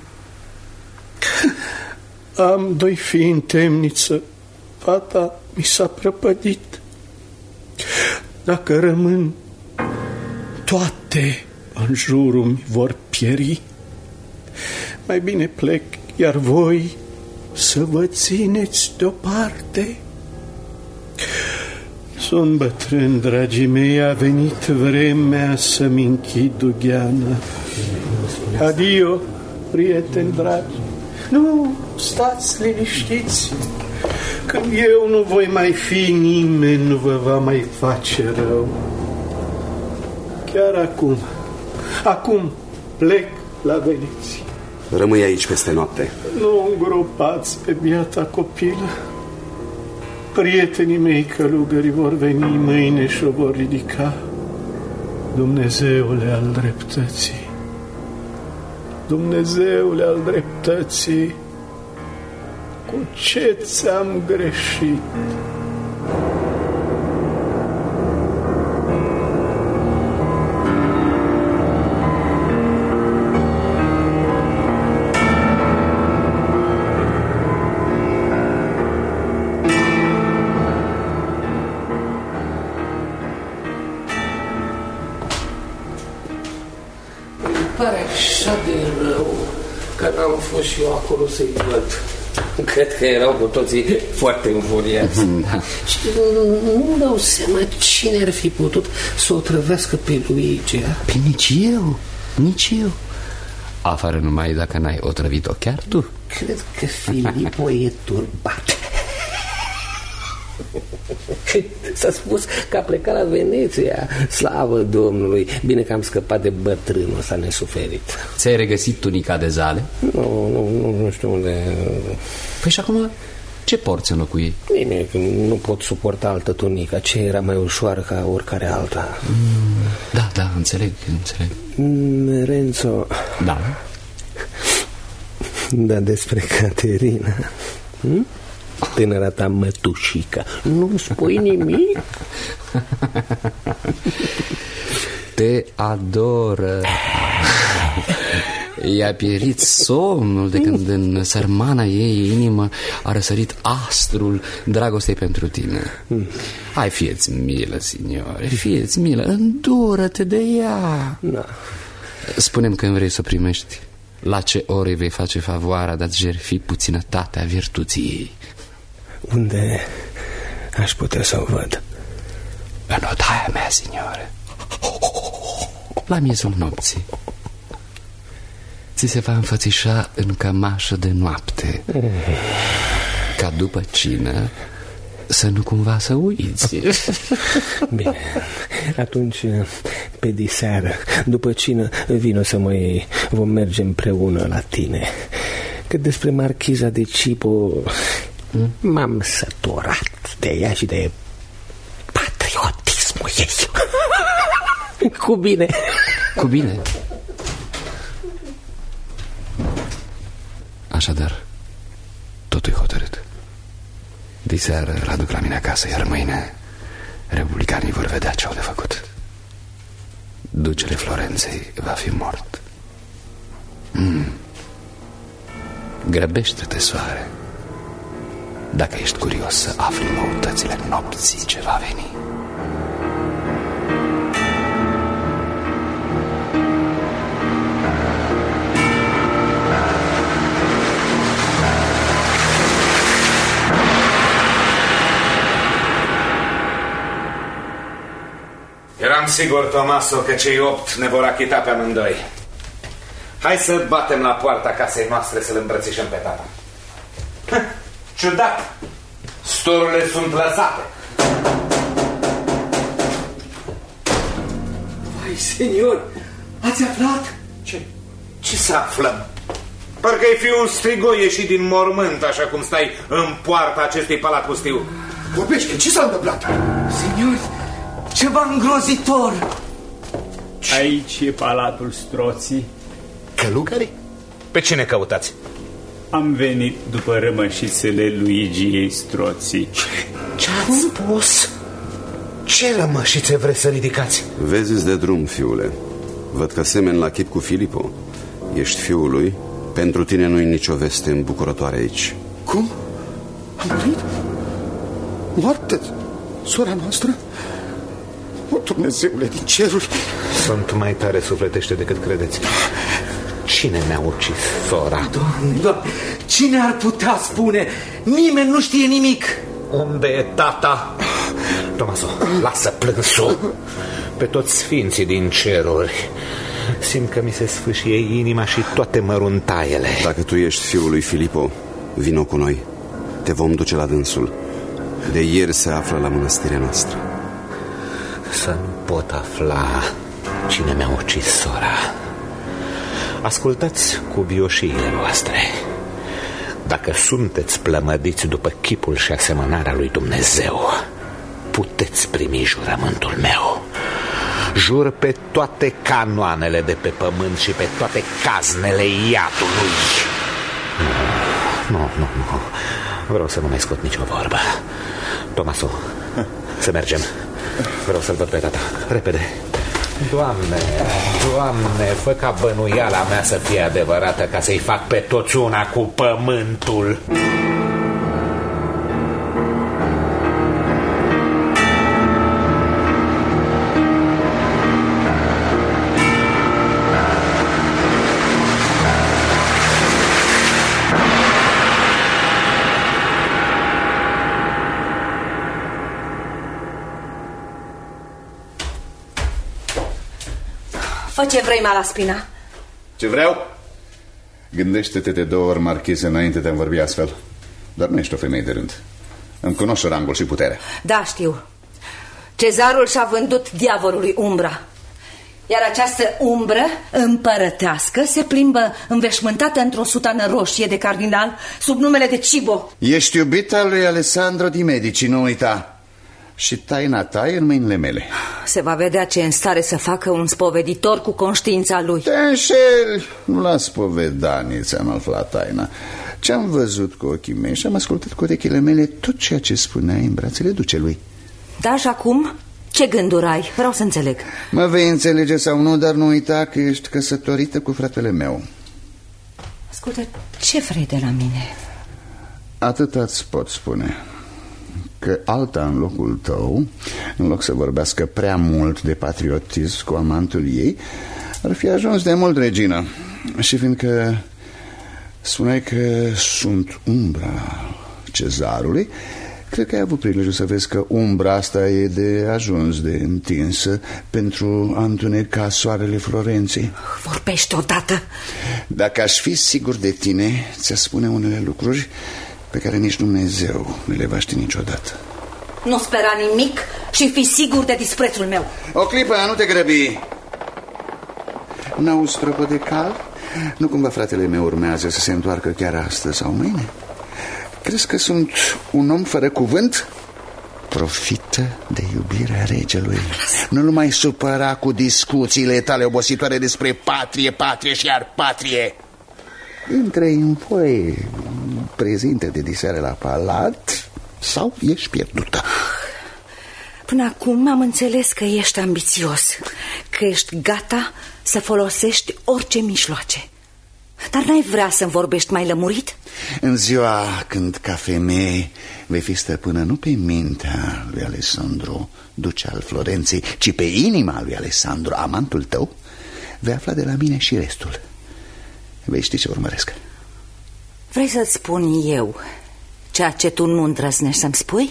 Am doi fii în temniță. Fata mi s-a prăpădit. Dacă rămân, toate în jurul mi vor pieri. Mai bine plec, iar voi să vă țineți deoparte. Sunt bătrân, dragii mei, a venit vremea să-mi închid dugheana. Adio, prieteni dragi. Nu, stați liniștiți. Când eu nu voi mai fi, nimeni nu vă va mai face rău. Chiar acum, acum plec la Veneția. Rămâi aici peste noapte. Nu îngropați pe biata copilă. Prietenii mei călugări vor veni mâine și o vor ridica. Dumnezeule al dreptății, Dumnezeule al dreptății, cu ce ți-am greșit? pare așa de rău că n-am fost și eu acolo să-i văd. Cred că erau cu toții foarte înfuriați. Da. Și nu-mi dau seama cine ar fi putut să o trăvească pe Luigia. Pe nici eu, nici eu. Afară numai dacă n-ai otrăvit-o chiar tu. Cred că Filipo e turbat. S-a spus că a plecat la Veneția. Slavă Domnului. Bine că am scăpat de bătrânul ăsta nesuferit. Ți-ai regăsit tunica de zale? Nu, nu, nu, nu știu unde. Păi și acum ce porți în locul ei? Bine, nu pot suporta altă tunică. Ce era mai ușoară ca oricare alta. mm, Da, da, înțeleg, înțeleg. Renzo. Da. Da, despre Caterina. Hm? Tânăra ta mătușică. Nu spui nimic? Te adoră. I-a pierit somnul de când în sărmana ei inimă a răsărit astrul dragostei pentru tine. Hai, fie-ți milă, signore, fie-ți milă, îndură-te de ea. Da. Spune-mi când vrei să o primești. La ce ore îi vei face favoarea de a-ți jertfi puținătatea virtuții ei? Unde aș putea să o văd? În odaia mea, signore. La miezul nopții. Ți se va înfățișa în cămașă de noapte, ca după cină să nu cumva să uiți. Bine, atunci pe diseară, după cină, vino să mă iei. Vom merge împreună la tine. Că despre marchiza de Cipo m-am săturat de ea și de patriotismul ei. Cu bine. Cu bine. Așadar, totul e hotărât. Diseară îl aduc la mine acasă, iar mâine republicanii vor vedea ce au de făcut. Ducele Florenței va fi mort. mm. Grăbește-te, soare, dacă ești curios să afli noutățile nopții ce va veni. Eram sigur, Tomaso, că cei opt ne vor achita pe amândoi. Hai să batem la poarta casei noastre să-l îmbrățișăm pe tata. Ciudat! Storurile sunt lăsate. Vai, senior, ați aflat? Ce? Ce să aflăm? Parcă-i fiul strigoi ieșit din mormânt, așa cum stai în poarta acestui palat pustiu. Vorbește, ce s-a întâmplat? Senior, ceva îngrozitor. Aici e palatul Stroții. Călugări? Pe cine căutați? Am venit după rămășițele Luigiei Stroții. Ce-ați spus? Ce rămășițe vreți să ridicați? Vezi-ți de drum, fiule. Văd că semeni la chip cu Filipo. Ești fiul lui. Pentru tine nu-i nicio veste îmbucurătoare aici. Cum? A murit? Moartă? Sora noastră? O, Dumnezeule din ceruri! Sunt mai tare sufletește decât credeți. Cine mi-a ucis sora? Doamne, Doamne, cine ar putea spune? Nimeni nu știe nimic. Unde e tata? Tomaso, lasă plânsul. Pe toți sfinții din ceruri simt că mi se sfâșie inima și toate măruntaiele. Dacă tu ești fiul lui Filipo, vino cu noi. Te vom duce la dânsul. De ieri se află la mănăstirea noastră. Să nu pot afla cine mi-a ucis sora. Ascultați cuvioșiile voastre. Dacă sunteți plămădiți după chipul și asemănarea lui Dumnezeu, puteți primi jurământul meu. Jur pe toate canoanele de pe pământ și pe toate caznele iadului. Nu, nu, nu, nu. Vreau să nu mai scot nicio vorbă. Tomaso, să mergem. Vreau să-l văd pe tata. Repede. Doamne, Doamne, fă ca bănuiala mea să fie adevărată, ca să-i fac pe toți una cu pământul. Fă ce vrei, Malaspina. Ce vreau? Gândește-te de două ori, marchize, înainte de a vorbi astfel. Dar nu ești o femeie de rând. Îmi cunoști rangul și puterea. Da, știu. Cezarul și-a vândut diavolului umbra. Iar această umbră împărătească se plimbă înveșmântată într-o sutană roșie de cardinal sub numele de Cibo. Ești iubita lui Alessandro di Medici, nu uita. Și taina ta e în mâinile mele. Se va vedea ce e în stare să facă un spoveditor cu conștiința lui. Te înșeli. Nu la spovedanie ți-am aflat taina. Ce-am văzut cu ochii mei și am ascultat cu urechile mele tot ceea ce spuneai în brațele ducelui. Da, și acum ce gânduri ai? Vreau să înțeleg. Mă vei înțelege sau nu, dar nu uita că ești căsătorită cu fratele meu. Ascultă, ce vrei de la mine? Atât îți pot spune. Că alta în locul tău, în loc să vorbească prea mult de patriotism cu amantul ei, ar fi ajuns de mult, regină. Și fiindcă spuneai că sunt umbra cezarului, cred că ai avut prilejul să vezi că umbra asta e de ajuns de întinsă pentru a întuneca soarele Florenței. Vorbește odată. Dacă aș fi sigur de tine, ți-a spune unele lucruri pe care nici Dumnezeu nu le va ști niciodată. Nu spera nimic și fi sigur de disprețul meu. O clipă, nu te grăbi. N-auzi tropă de cal? Nu cumva fratele meu urmează să se întoarcă chiar astăzi sau mâine? Crezi că sunt un om fără cuvânt? Profită de iubirea regelui. Nu-l mai supăra cu discuțiile tale obositoare despre patrie, patrie și iar patrie. Intră în foaie, prezinte de diseară la palat sau ești pierdută. Până acum am înțeles că ești ambițios, că ești gata să folosești orice mijloace. Dar n-ai vrea să-mi vorbești mai lămurit? În ziua când, ca femeie, vei fi stăpână nu pe mintea lui Alessandro, duce al Florenței, ci pe inima lui Alessandro, amantul tău, vei afla de la mine și restul. Vei ști ce urmăresc. Vrei să-ți spun eu ceea ce tu nu îndrăznești să-mi spui?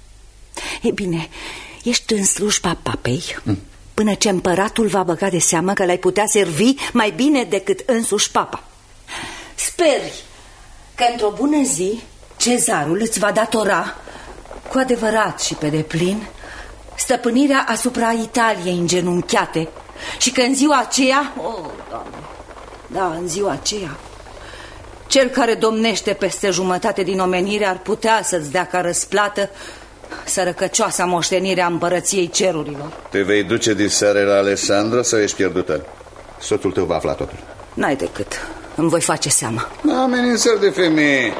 E bine, ești în slujba papei mm. până ce împăratul va băga de seamă că l-ai putea servi mai bine decât însuși papa. Speri că într-o bună zi cezarul îți va datora cu adevărat și pe deplin stăpânirea asupra Italiei îngenunchiate și că în ziua aceea, oh, Doamne, da, în ziua aceea, cel care domnește peste jumătate din omenire ar putea să-ți dea ca răsplată sărăcăcioasa moștenire a împărăției cerurilor. Te vei duce diseară la Alessandro sau ești pierdută? Soțul tău va afla totul. N-ai decât, îmi voi face seama. Amenințări de femeie.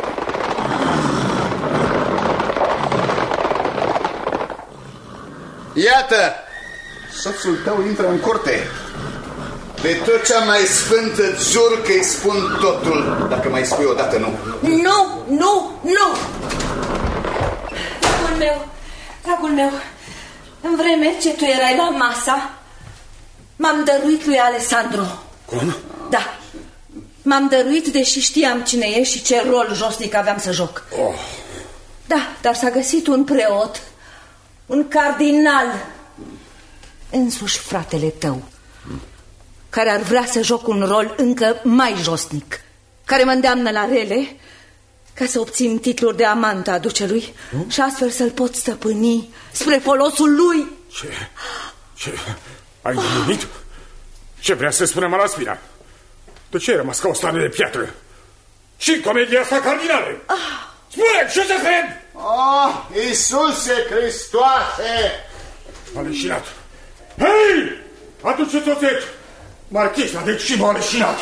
Iată, soțul tău intră în curte. De tot cea mai sfântă jur că îi spun totul. Dacă mai spui odată nu. Nu, nu, nu. Dragul meu, dragul meu, în vreme ce tu erai la masa, m-am dăruit lui Alessandro. Cum? Da, m-am dăruit deși știam cine e și ce rol josnic aveam să joc. Oh. Da, dar s-a găsit un preot, un cardinal, însuși fratele tău, care ar vrea să joc un rol încă mai josnic, care mă îndeamnă la rele ca să obțin titluri de amant a ducelui hmm? și astfel să-l pot stăpâni spre folosul lui. Ce? Ce? Ai nebunit? Ce vrea să spună Malaspina? De ce ai rămas ca o stare de piatră? Și comedia asta cardinale? Ah. Spune, ce să cred? Oh, Iisuse Hristoase! M-a leșinat. Hei! Aduceți oțet! Marchesa de Cibo a leșinat!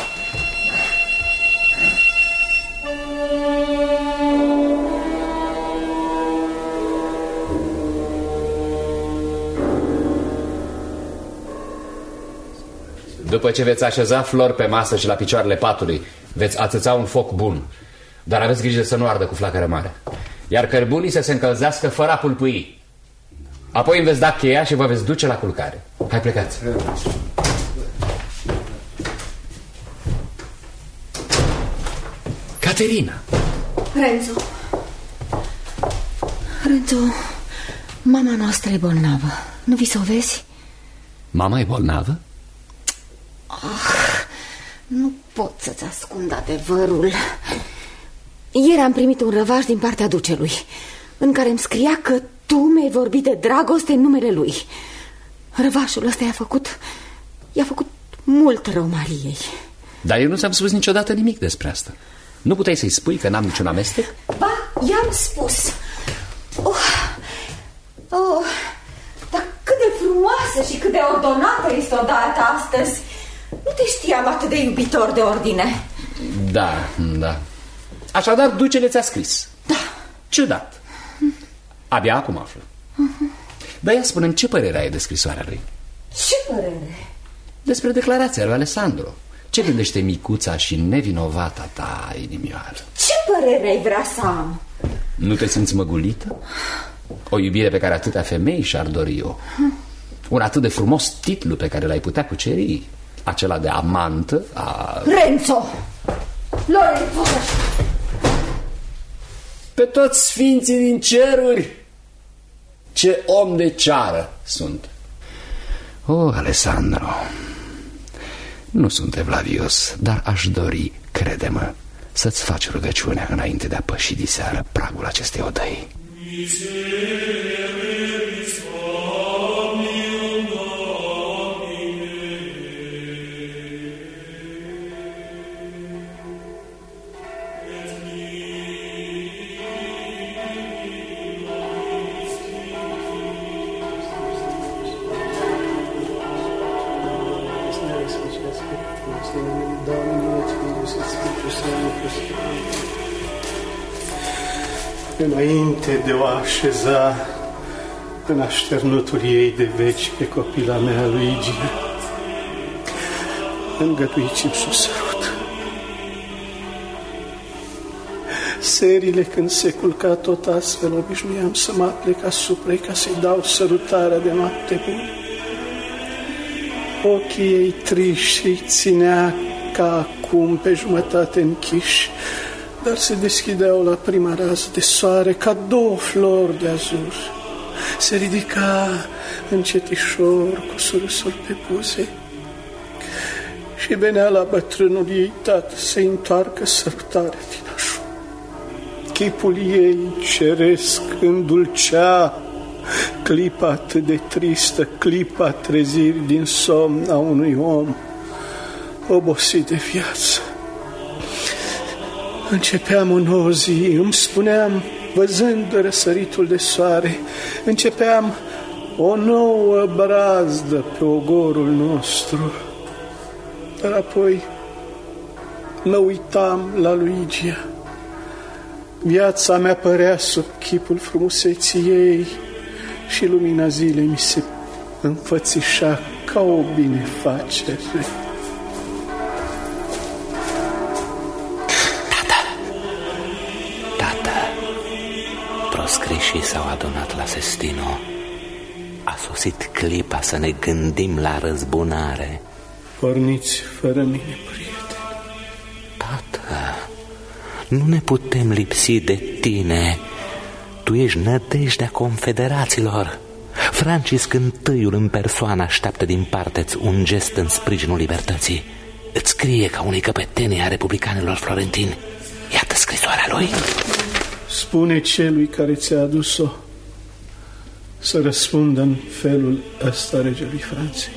După ce veți așeza flori pe masă și la picioarele patului, veți ațăța un foc bun. Dar aveți grijă să nu ardă cu flacără mare. Iar cărbunii să se încălzească fără a pulpui. Apoi îmi veți da cheia și vă veți duce la culcare. Hai, plecați. Caterina. Renzo. Renzo, mama noastră e bolnavă. Nu vi să o vezi? Mama e bolnavă? Ah, nu pot să-ți ascund adevărul. Ieri am primit un răvaș din partea ducelui, în care îmi scria că tu mi-ai vorbit de dragoste în numele lui. Răvașul ăsta i-a făcut I-a făcut mult rău Mariei. Dar eu nu ți-am spus niciodată nimic despre asta. Nu puteai să-i spui că n-am niciun amestec? Ba, i-am spus. Oh, oh, dar cât de frumoasă și cât de ordonată este odată astăzi. Nu te știam atât de iubitor de ordine. Da, da. Așadar, ducele ți-a scris. Da. Ciudat. Abia acum aflu. uh-huh. Dar ia spune-mi, ce părere ai de scrisoarea lui? Ce părere? Despre declarația lui Alessandro. Ce gândește micuța și nevinovata ta inimioară? Ce părere ai vrea să am? Nu te simți măgulită? O iubire pe care atâtea femei și-ar dori-o. Un atât de frumos titlu pe care l-ai putea cuceri, acela de amantă a... Renzo! Lorenzo! Pe toți sfinții din ceruri, ce om de ceară sunt. Oh, Alessandro, nu sunt evlavios, dar aș dori, crede-mă, să-ți faci rugăciunea înainte de a păși diseară pragul acestei odăi. Înainte de o așeza în așternutul ei de veci pe copila mea, Luigi, îngăduiți-mi să o sărut. Serile când se culca tot astfel, obișnuiam să mă aplec asupra ei ca să-i dau sărutarea de noapte bună. Ochii ei triși îi ținea ca acum pe jumătate închiși, dar se deschideau la prima rază de soare ca două flori de azur. Se ridica încetișor cu surâsul pe buze și venea la bătrânul ei tată să-i întoarcă sărutarea din așul. Chipul ei ceresc îndulcea clipa atât de tristă, clipa trezirii din somn a unui om obosit de viață. Începeam o nouă zi, îmi spuneam, văzând răsăritul de soare, începeam o nouă brazdă pe ogorul nostru. Dar apoi mă uitam la Luigia. Viața mea părea sub chipul frumuseții ei și lumina zilei mi se înfățișa ca o binefacere. Proscrișii s-au adunat la Sestino. A sosit clipa să ne gândim la răzbunare. Porniți fără mine, prieteni. Tată, nu ne putem lipsi de tine. Tu ești nădejdea confederaților. Francisc întâiul în persoană așteaptă din partea-ți un gest în sprijinul libertății. Îți scrie ca unei căpetene a republicanilor florentini. Iată scrisoarea lui. Spune celui care ți-a adus-o să răspundă în felul ăsta regelui Franței.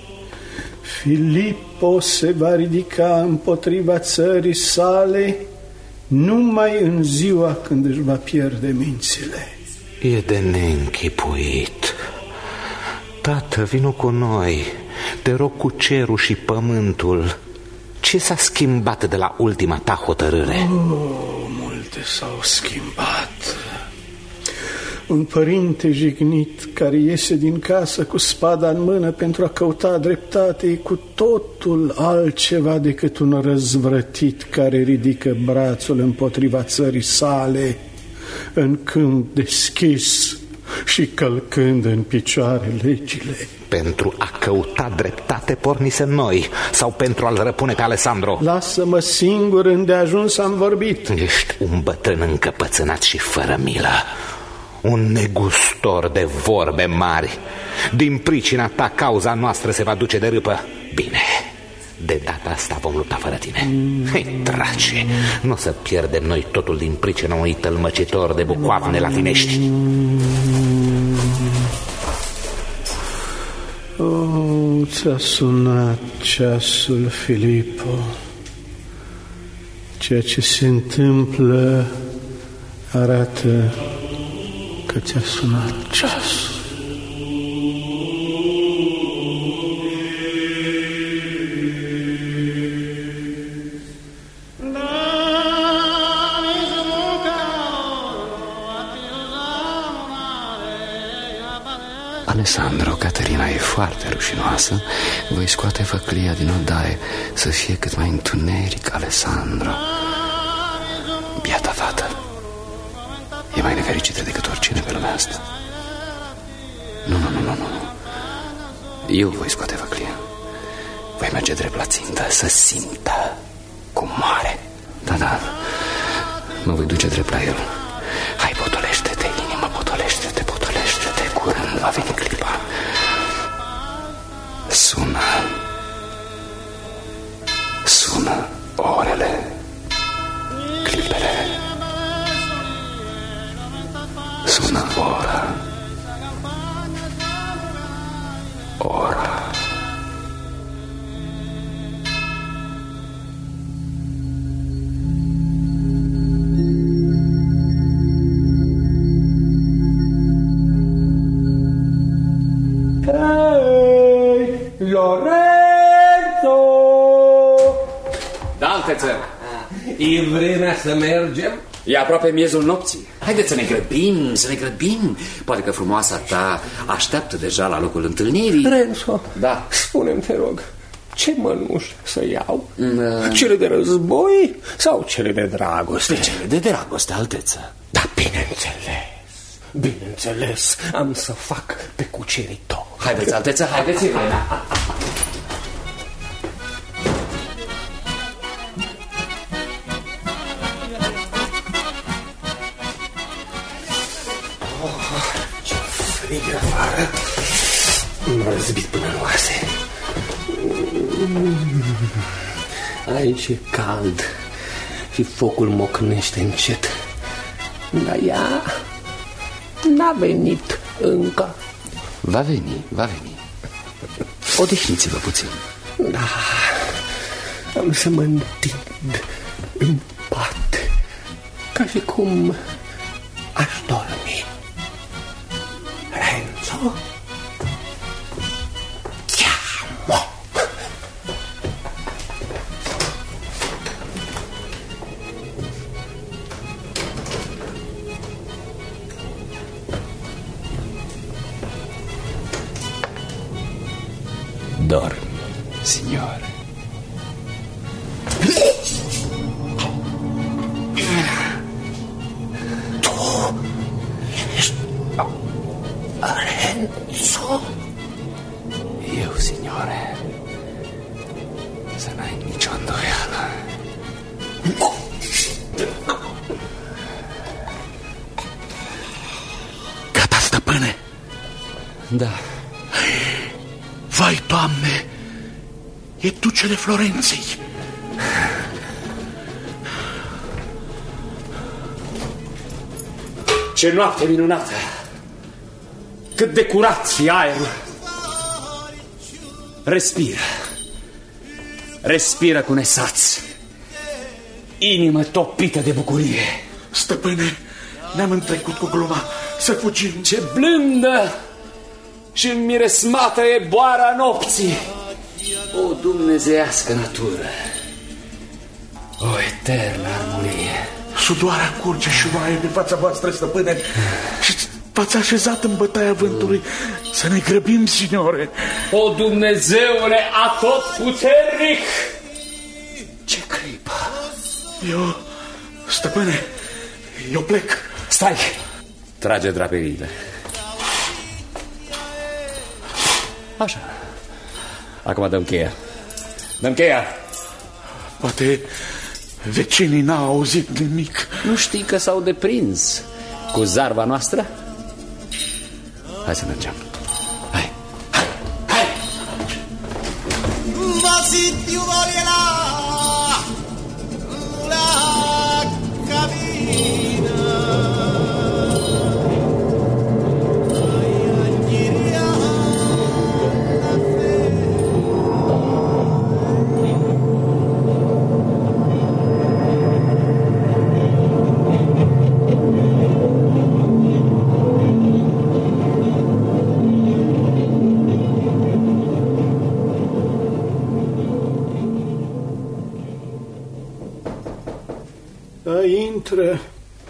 Filippo se va ridica împotriva țării sale numai în ziua când își va pierde mințile. E de neînchipuit. Tată, vino cu noi. Te rog cu cerul și pământul. Ce s-a schimbat de la ultima ta hotărâre? Oh, multe s-au schimbat. Un părinte jignit care iese din casă cu spada în mână pentru a căuta dreptate e cu totul altceva decât un răzvrătit care ridică brațul împotriva țării sale în câmp deschis și călcând în picioare legile. Pentru a căuta dreptate pornisem noi sau pentru a-l răpune pe Alessandro? Lasă-mă singur, îndeajuns am vorbit. Ești un bătrân încăpățânat și fără milă, un negustor de vorbe mari. Din pricina ta cauza noastră se va duce de râpă. Bine, De data asta vom lupta fără tine. Hei, drace, nu o să pierdem noi totul din pricina unui tălmăcitor de bucoavne latinești. Oh, ți-a sunat ceasul, Filippo. Ceea ce se întâmplă arată că ți-a sunat ceasul. Alessandro, Caterina e foarte rușinoasă. Voi scoate făclia din odaie să fie cât mai întuneric, Alessandro. Biata fată e mai nefericită decât oricine pe lumea asta. Nu, nu, nu, nu, nu. Eu voi scoate făclia. Voi merge drept la țintă, să simtă cum moare. Da, da, mă voi duce drept la el. Hai, potolește-te, inimă, potolește-te, potolește-te. Curând va veni clipa. Sună. Sună orele, clipele. Sună ora. Ora. Hey, Lorenzo! Da, alteță. E vremea să mergem? E aproape miezul nopții. Haideți să ne grăbim, să ne grăbim. Poate că frumoasa ta așteaptă deja la locul întâlnirii. Renzo, da. spune-mi, te rog, ce mănuși să iau? Mm. Cele de război sau cele de dragoste? Cele de dragoste, alteță. Da, bineînțeles. Bineînțeles, am să fac pe cuceritor. Haideți, alteță, haideți-vă. Ce frig afară. M-a răzbit până în oase. Aici e cald și focul mocnește încet. Dar ea n-a venit încă. Va veni, va veni. Odihniți-vă puțin. Da, am să mă întind în pat, ca și cum aș dormi. Renzo, chiamo. Dormi, signore. Tu ești Renzo? Eu, signore. Să n-ai nicio îndoială. Gata, stăpâne? Da. Vai, Doamne, e ducele Florenței. Ce noapte minunată! Cât de curat e aerul! Respiră! Respiră cu nesați! Inimă topită de bucurie! Stăpâne, ne-am întrecut cu gluma să fugim. Ce blândă și miresmată e boara nopții! O dumnezeiască natură! O eternă armonie! Sudoarea curge și roaie pe fața voastră, stăpâne, și v-ați așezat în bătaia vântului. Să ne grăbim, signore. O Dumnezeule atotputernic! Ce clipă! Eu, stăpâne, eu plec. Stai! Trage draperiile. Așa. Acum dăm cheia. Dăm cheia. Poate vecinii n-au auzit nimic. Nu știi că s-au deprins cu zarva noastră? Hai să mergem. Hai, hai, hai! quasi più voglierà la cabina. Intră.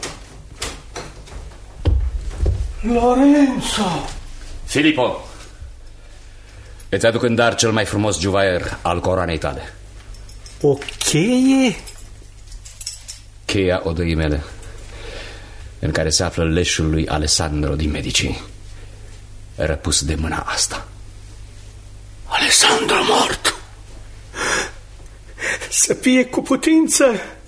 Lorenzo! Filippo, îți aduc în dar cel mai frumos juvaier al coroanei tale. O cheie? Cheia odăii mele, în care se află leșul lui Alessandro din Medici, răpus de mâna asta. Alessandro mort! Să fie cu putință!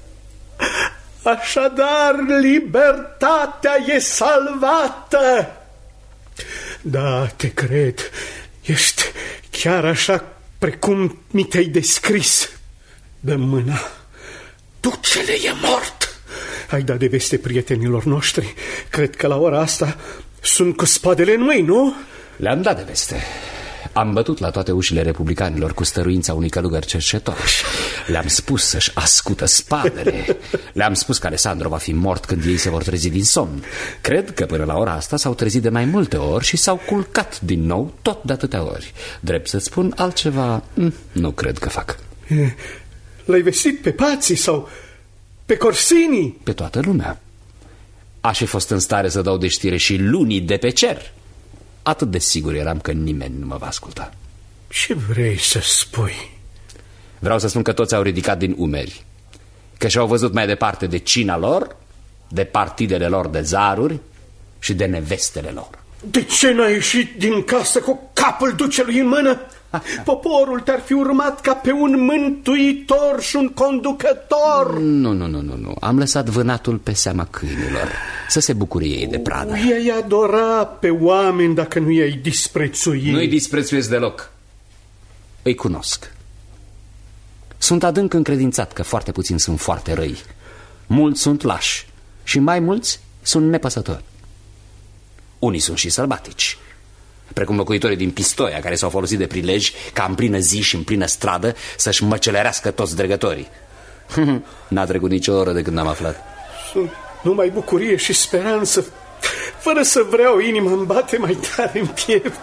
Așadar, libertatea e salvată. Da, te cred. Ești chiar așa precum mi te-ai descris. Dă mâna. Ducele e mort. Ai dat de veste prietenilor noștri. Cred că la ora asta sunt cu spadele în mâini, nu? Le-am dat de veste. Am bătut la toate ușile republicanilor cu stăruința unui călugăr cercetor. Le-am spus să-și ascută spadele. Le-am spus că Alessandro va fi mort când ei se vor trezi din somn. Cred că până la ora asta s-au trezit de mai multe ori și s-au culcat din nou tot de atâtea ori. Drept să spun, altceva nu cred că fac. L-ai vestit pe Pazzi sau pe Corsini? Pe toată lumea. Aș fi fost în stare să dau de știre și lunii de pe cer. Atât de sigur eram că nimeni nu mă va asculta. Ce vrei să spui? Vreau să spun că toți au ridicat din umeri, că și-au văzut mai departe de cina lor, de partidele lor de zaruri și de nevestele lor. De ce n-ai ieșit din casă cu capul ducelui în mână? Poporul te-ar fi urmat ca pe un mântuitor și un conducător. Nu, nu, nu, nu, nu. Am lăsat vânatul pe seama câinilor, să se bucure ei de pradă. I-ai adora pe oameni dacă nu i-ai disprețui. Nu-i disprețuiesc deloc. Îi cunosc. Sunt adânc încredințat că foarte puțini sunt foarte răi. Mulți sunt lași și mai mulți sunt nepăsători. Unii sunt și sălbatici, precum locuitorii din Pistoia, care s-au folosit de prilej ca în plină zi și în plină stradă să-și măcelerească toți dregătorii. N-a trecut nicio oră de când am aflat. Sunt numai bucurie și speranță. Fără să vreau, inima îmi bate mai tare în piept.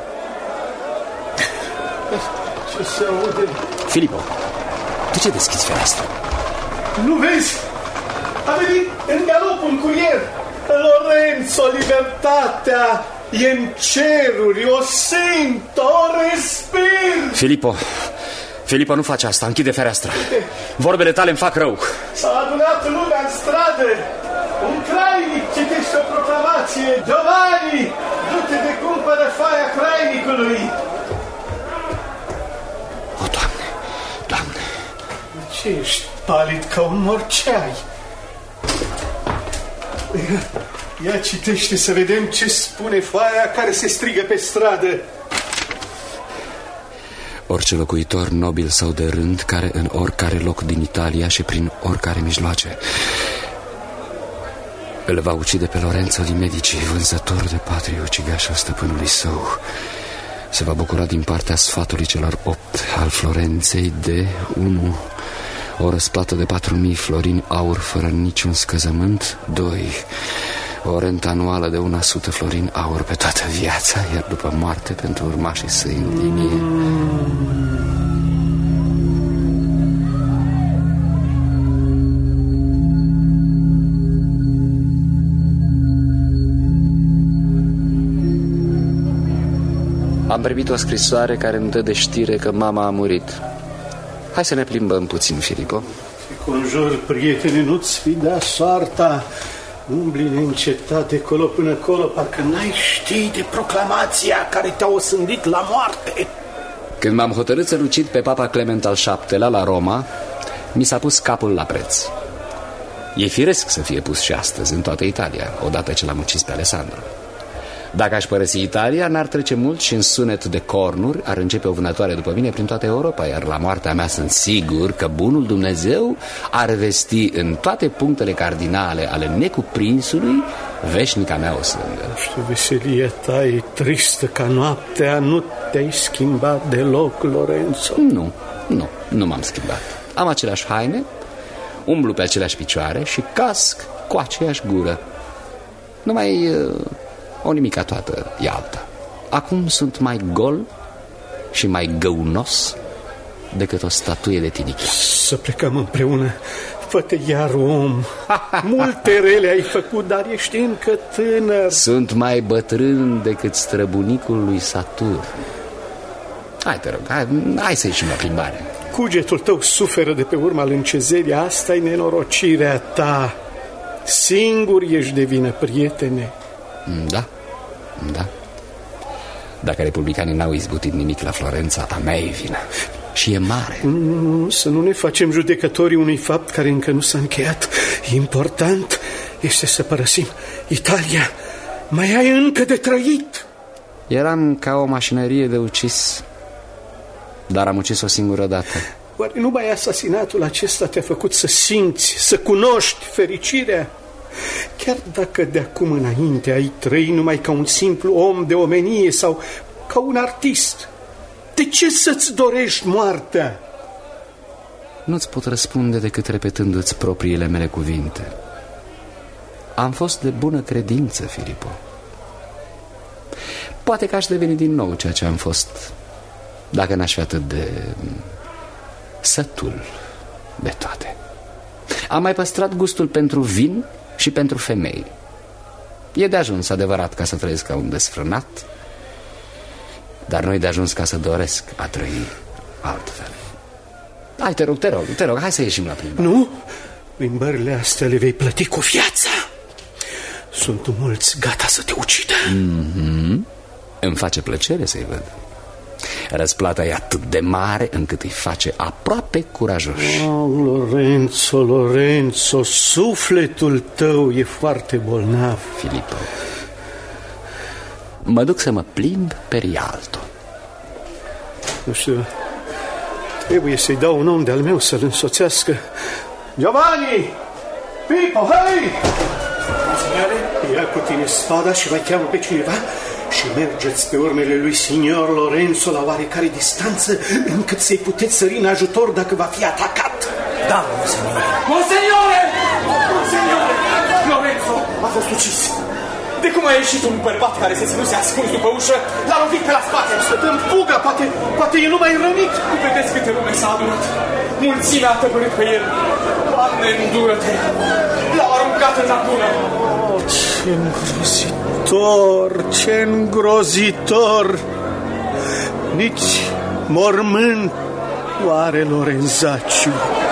Ce se aude? Filippo, de ce deschizi fereastra? Nu vezi? A venit în galop un curier. Lorenzo, libertatea e în ceruri, o simt, o respir. Filippo, Filippo, nu face asta, închide fereastra. Vorbele tale îmi fac rău. S-a adunat lumea în stradă. Un crainic citește o proclamație. Giovanni, du-te de cumpără faia crainicului. O, Doamne, Doamne. Ce ești palid ca un morceai? Ia citește să vedem ce spune foaia care se strigă pe stradă. Orice locuitor nobil sau de rând care în oricare loc din Italia și prin oricare mijloace îl va ucide pe Lorenzo di Medici, vânzător de patrie, ucigașul stăpânului său, se va bucura din partea sfatului celor opt al Florenței de unu o răsplată de patru mii florini aur fără niciun scăzământ, doi o rentă anuală de o sută florini aur pe toată viața, iar după moarte pentru urmașii săi în linie. Am primit o scrisoare care îmi dă de știre că mama a murit. Hai să ne plimbăm puțin, Filippo. Te conjur, prietene, nu-ți fi da soarta. Umbli neîncetat de colo până colo, parcă n-ai ști de proclamația care te-a osândit la moarte. Când m-am hotărât să-l ucid pe Papa Clement al șaptelea la Roma, mi s-a pus capul la preț. E firesc să fie pus și astăzi în toată Italia, odată ce l-am ucis pe Alessandro. Dacă aș părăsi Italia, n-ar trece mult și în sunet de cornuri ar începe o vânătoare după mine prin toată Europa. Iar la moartea mea sunt sigur că bunul Dumnezeu ar vesti în toate punctele cardinale ale necuprinsului veșnica mea o sângă. Știu, veselia ta e tristă ca noaptea. Nu te-ai schimbat deloc, Lorenzo? Nu, nu, nu m-am schimbat. Am aceleași haine, umblu pe aceleași picioare și casc cu aceeași gură. Numai uh, o nimica toată e alta. Acum sunt mai gol și mai găunos decât o statuie de tinichea. Să plecăm împreună. Fă-te iar om. Multe rele ai făcut, dar ești încă tânăr. Sunt mai bătrân decât străbunicul lui Saturn. Hai, te rog, hai, hai să ieșim la plimbare. Cugetul tău suferă de pe urma lâncezerii. Asta e nenorocirea ta. Singur ești de vină, prietene. Da, da. Dacă republicanii n-au izbutit nimic la Florența, a mea e vina. Și e mare. Nu, nu, nu, să nu ne facem judecătorii unui fapt care încă nu s-a încheiat. Important este să părăsim Italia. Mai ai încă de trăit. Eram ca o mașinărie de ucis, dar am ucis o singură dată. Oare nu mai asasinatul acesta te-a făcut să simți, să cunoști fericirea? Chiar dacă de acum înainte ai trăi numai ca un simplu om de omenie sau ca un artist, de ce să-ți dorești moartea? Nu-ți pot răspunde decât repetându-ți propriile mele cuvinte. Am fost de bună credință, Filipo. Poate că aș deveni din nou ceea ce am fost, dacă n-aș fi atât de sătul de toate. Am mai păstrat gustul pentru vin și pentru femei. E de ajuns, adevărat, ca să trăiesc ca un desfrânat, dar nu e de ajuns ca să doresc a trăi altfel. Hai, te rog, te rog, te rog, hai să ieșim la plimbare. Nu, plimbările astea le vei plăti cu viața. Sunt mulți gata să te ucidă. Mm-hmm. Îmi face plăcere să-i văd. Răsplata e atât de mare încât îi face aproape curajoși. Oh, Lorenzo, Lorenzo, sufletul tău e foarte bolnav. Filipo, mă duc să mă plimb pe Rialto. Nu știu, trebuie să-i dau un om de-al meu să-l însoțească. Giovanni! Pipo, hei! Ia cu tine spada și mai cheamă pe cineva și mergeți pe urmele lui signor Lorenzo la oarecare distanță, încât să-i puteți sări în ajutor dacă va fi atacat. Da, monseniore. Monseniore! Monseniore! Lorenzo a fost ucis. De cum a ieșit un bărbat care se ținuse ascuns după ușă, l-a lovit pe la spate. Să dăm fuga, poate, poate e numai rănit. Nu vedeți câte lume s-a adunat. Mulțimea a tăbărât pe el. Doamne, îndură-te! L-au aruncat în lacună. Oh, ce îngrozitor, ce îngrozitor! Nici mormânt nu are Lorenzacciu.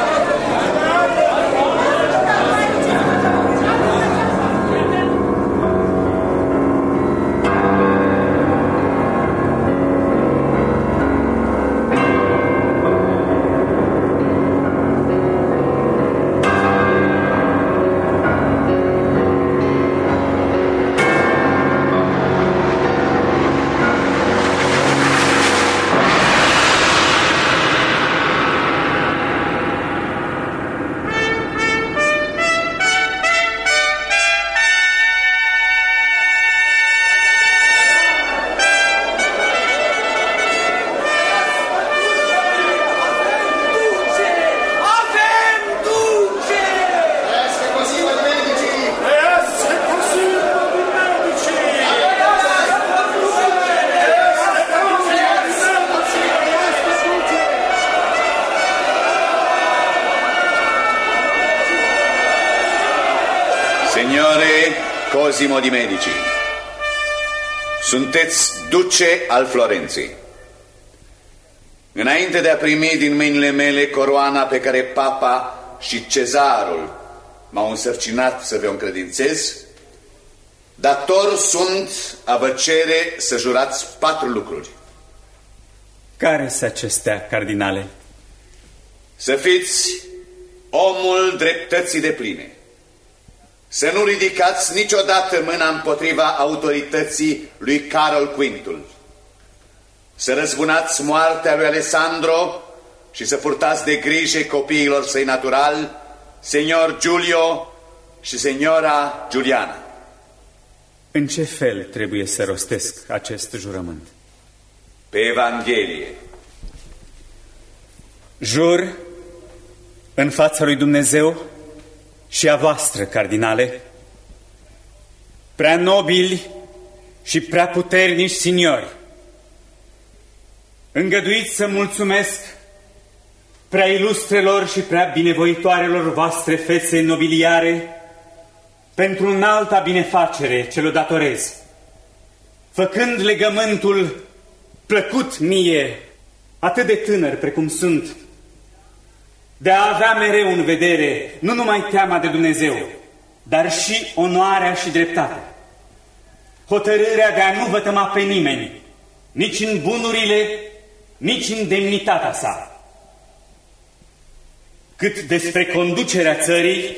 Cosimo di Medici, sunteți duce al Florenței. Înainte de a primi din mâinile mele coroana pe care papa și cezarul m-au însărcinat să vă încredințez, dator sunt a vă cere să jurați patru lucruri. Care sunt acestea, cardinale? Să fiți omul dreptății depline, să nu ridicați niciodată mâna împotriva autorității lui Carol Quintul, să răzbunați moartea lui Alessandro și să purtați de grijă copiilor săi naturali, Signor Giulio și Signora Giuliana. În ce fel trebuie să rostesc acest jurământ? Pe Evanghelie. Jur în fața lui Dumnezeu și a voastră, cardinale, prea nobili și prea puternici signori, îngăduiți să mulțumesc prea ilustrelor și prea binevoitoarelor voastre fețe nobiliare pentru înalta binefacere ce l-o datorez, făcând legământul plăcut mie, atât de tânăr precum sunt, de a avea mereu în vedere nu numai teama de Dumnezeu, dar și onoarea și dreptatea, hotărârea de a nu vătăma pe nimeni, nici în bunurile, nici în demnitatea sa. Cât despre conducerea țării,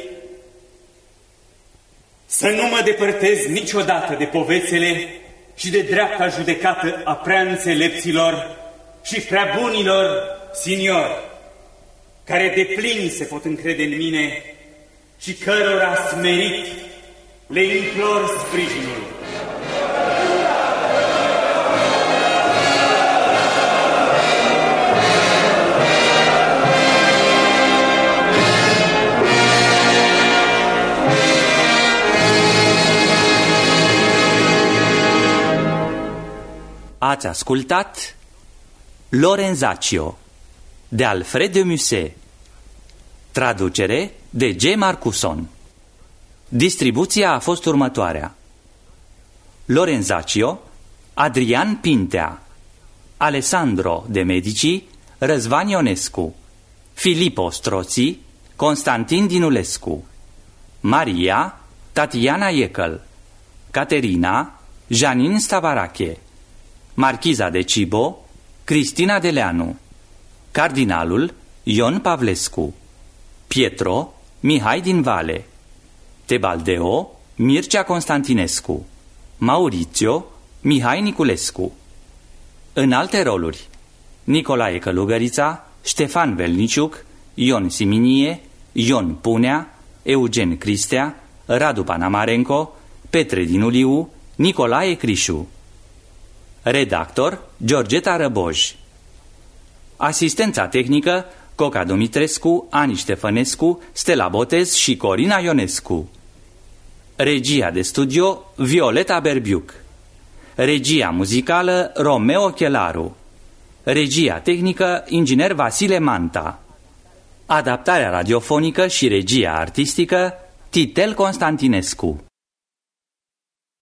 să nu mă depărtez niciodată de povețele și de dreapta judecată a prea înțelepților și prea bunilor signori, care de plin se pot încrede în mine și cărora smerit le implor sprijinul. Ați ascultat Lorenzaccio de Alfred de Musset, traducere de G. Marcuson. Distribuția a fost următoarea: Lorenzaccio, Adrian Pintea, Alessandro de Medici, Răzvan Ionescu, Filippo Strozzi, Constantin Dinulescu, Maria, Tatiana Iecăl, Caterina, Janin Stavarache, Marchiza de Cibo, Cristina Deleanu, Cardinalul Ion Pavlescu, Pietro Mihai din Vale, Tebaldeo Mircea Constantinescu, Maurizio Mihai Niculescu. În alte roluri: Nicolae Călugărița, Ștefan Velniciuc, Ion Siminie, Ion Punea, Eugen Cristea, Radu Panamarenco, Petre Dinuliu, Nicolae Crișu. Redactor Georgeta Răboj. Asistența tehnică Coca Dumitrescu, Ani Ștefănescu, Stella Botez și Corina Ionescu. Regia de studio Violeta Berbiuc. Regia muzicală Romeo Chelaru. Regia tehnică inginer Vasile Manta. Adaptarea radiofonică și regia artistică Titel Constantinescu.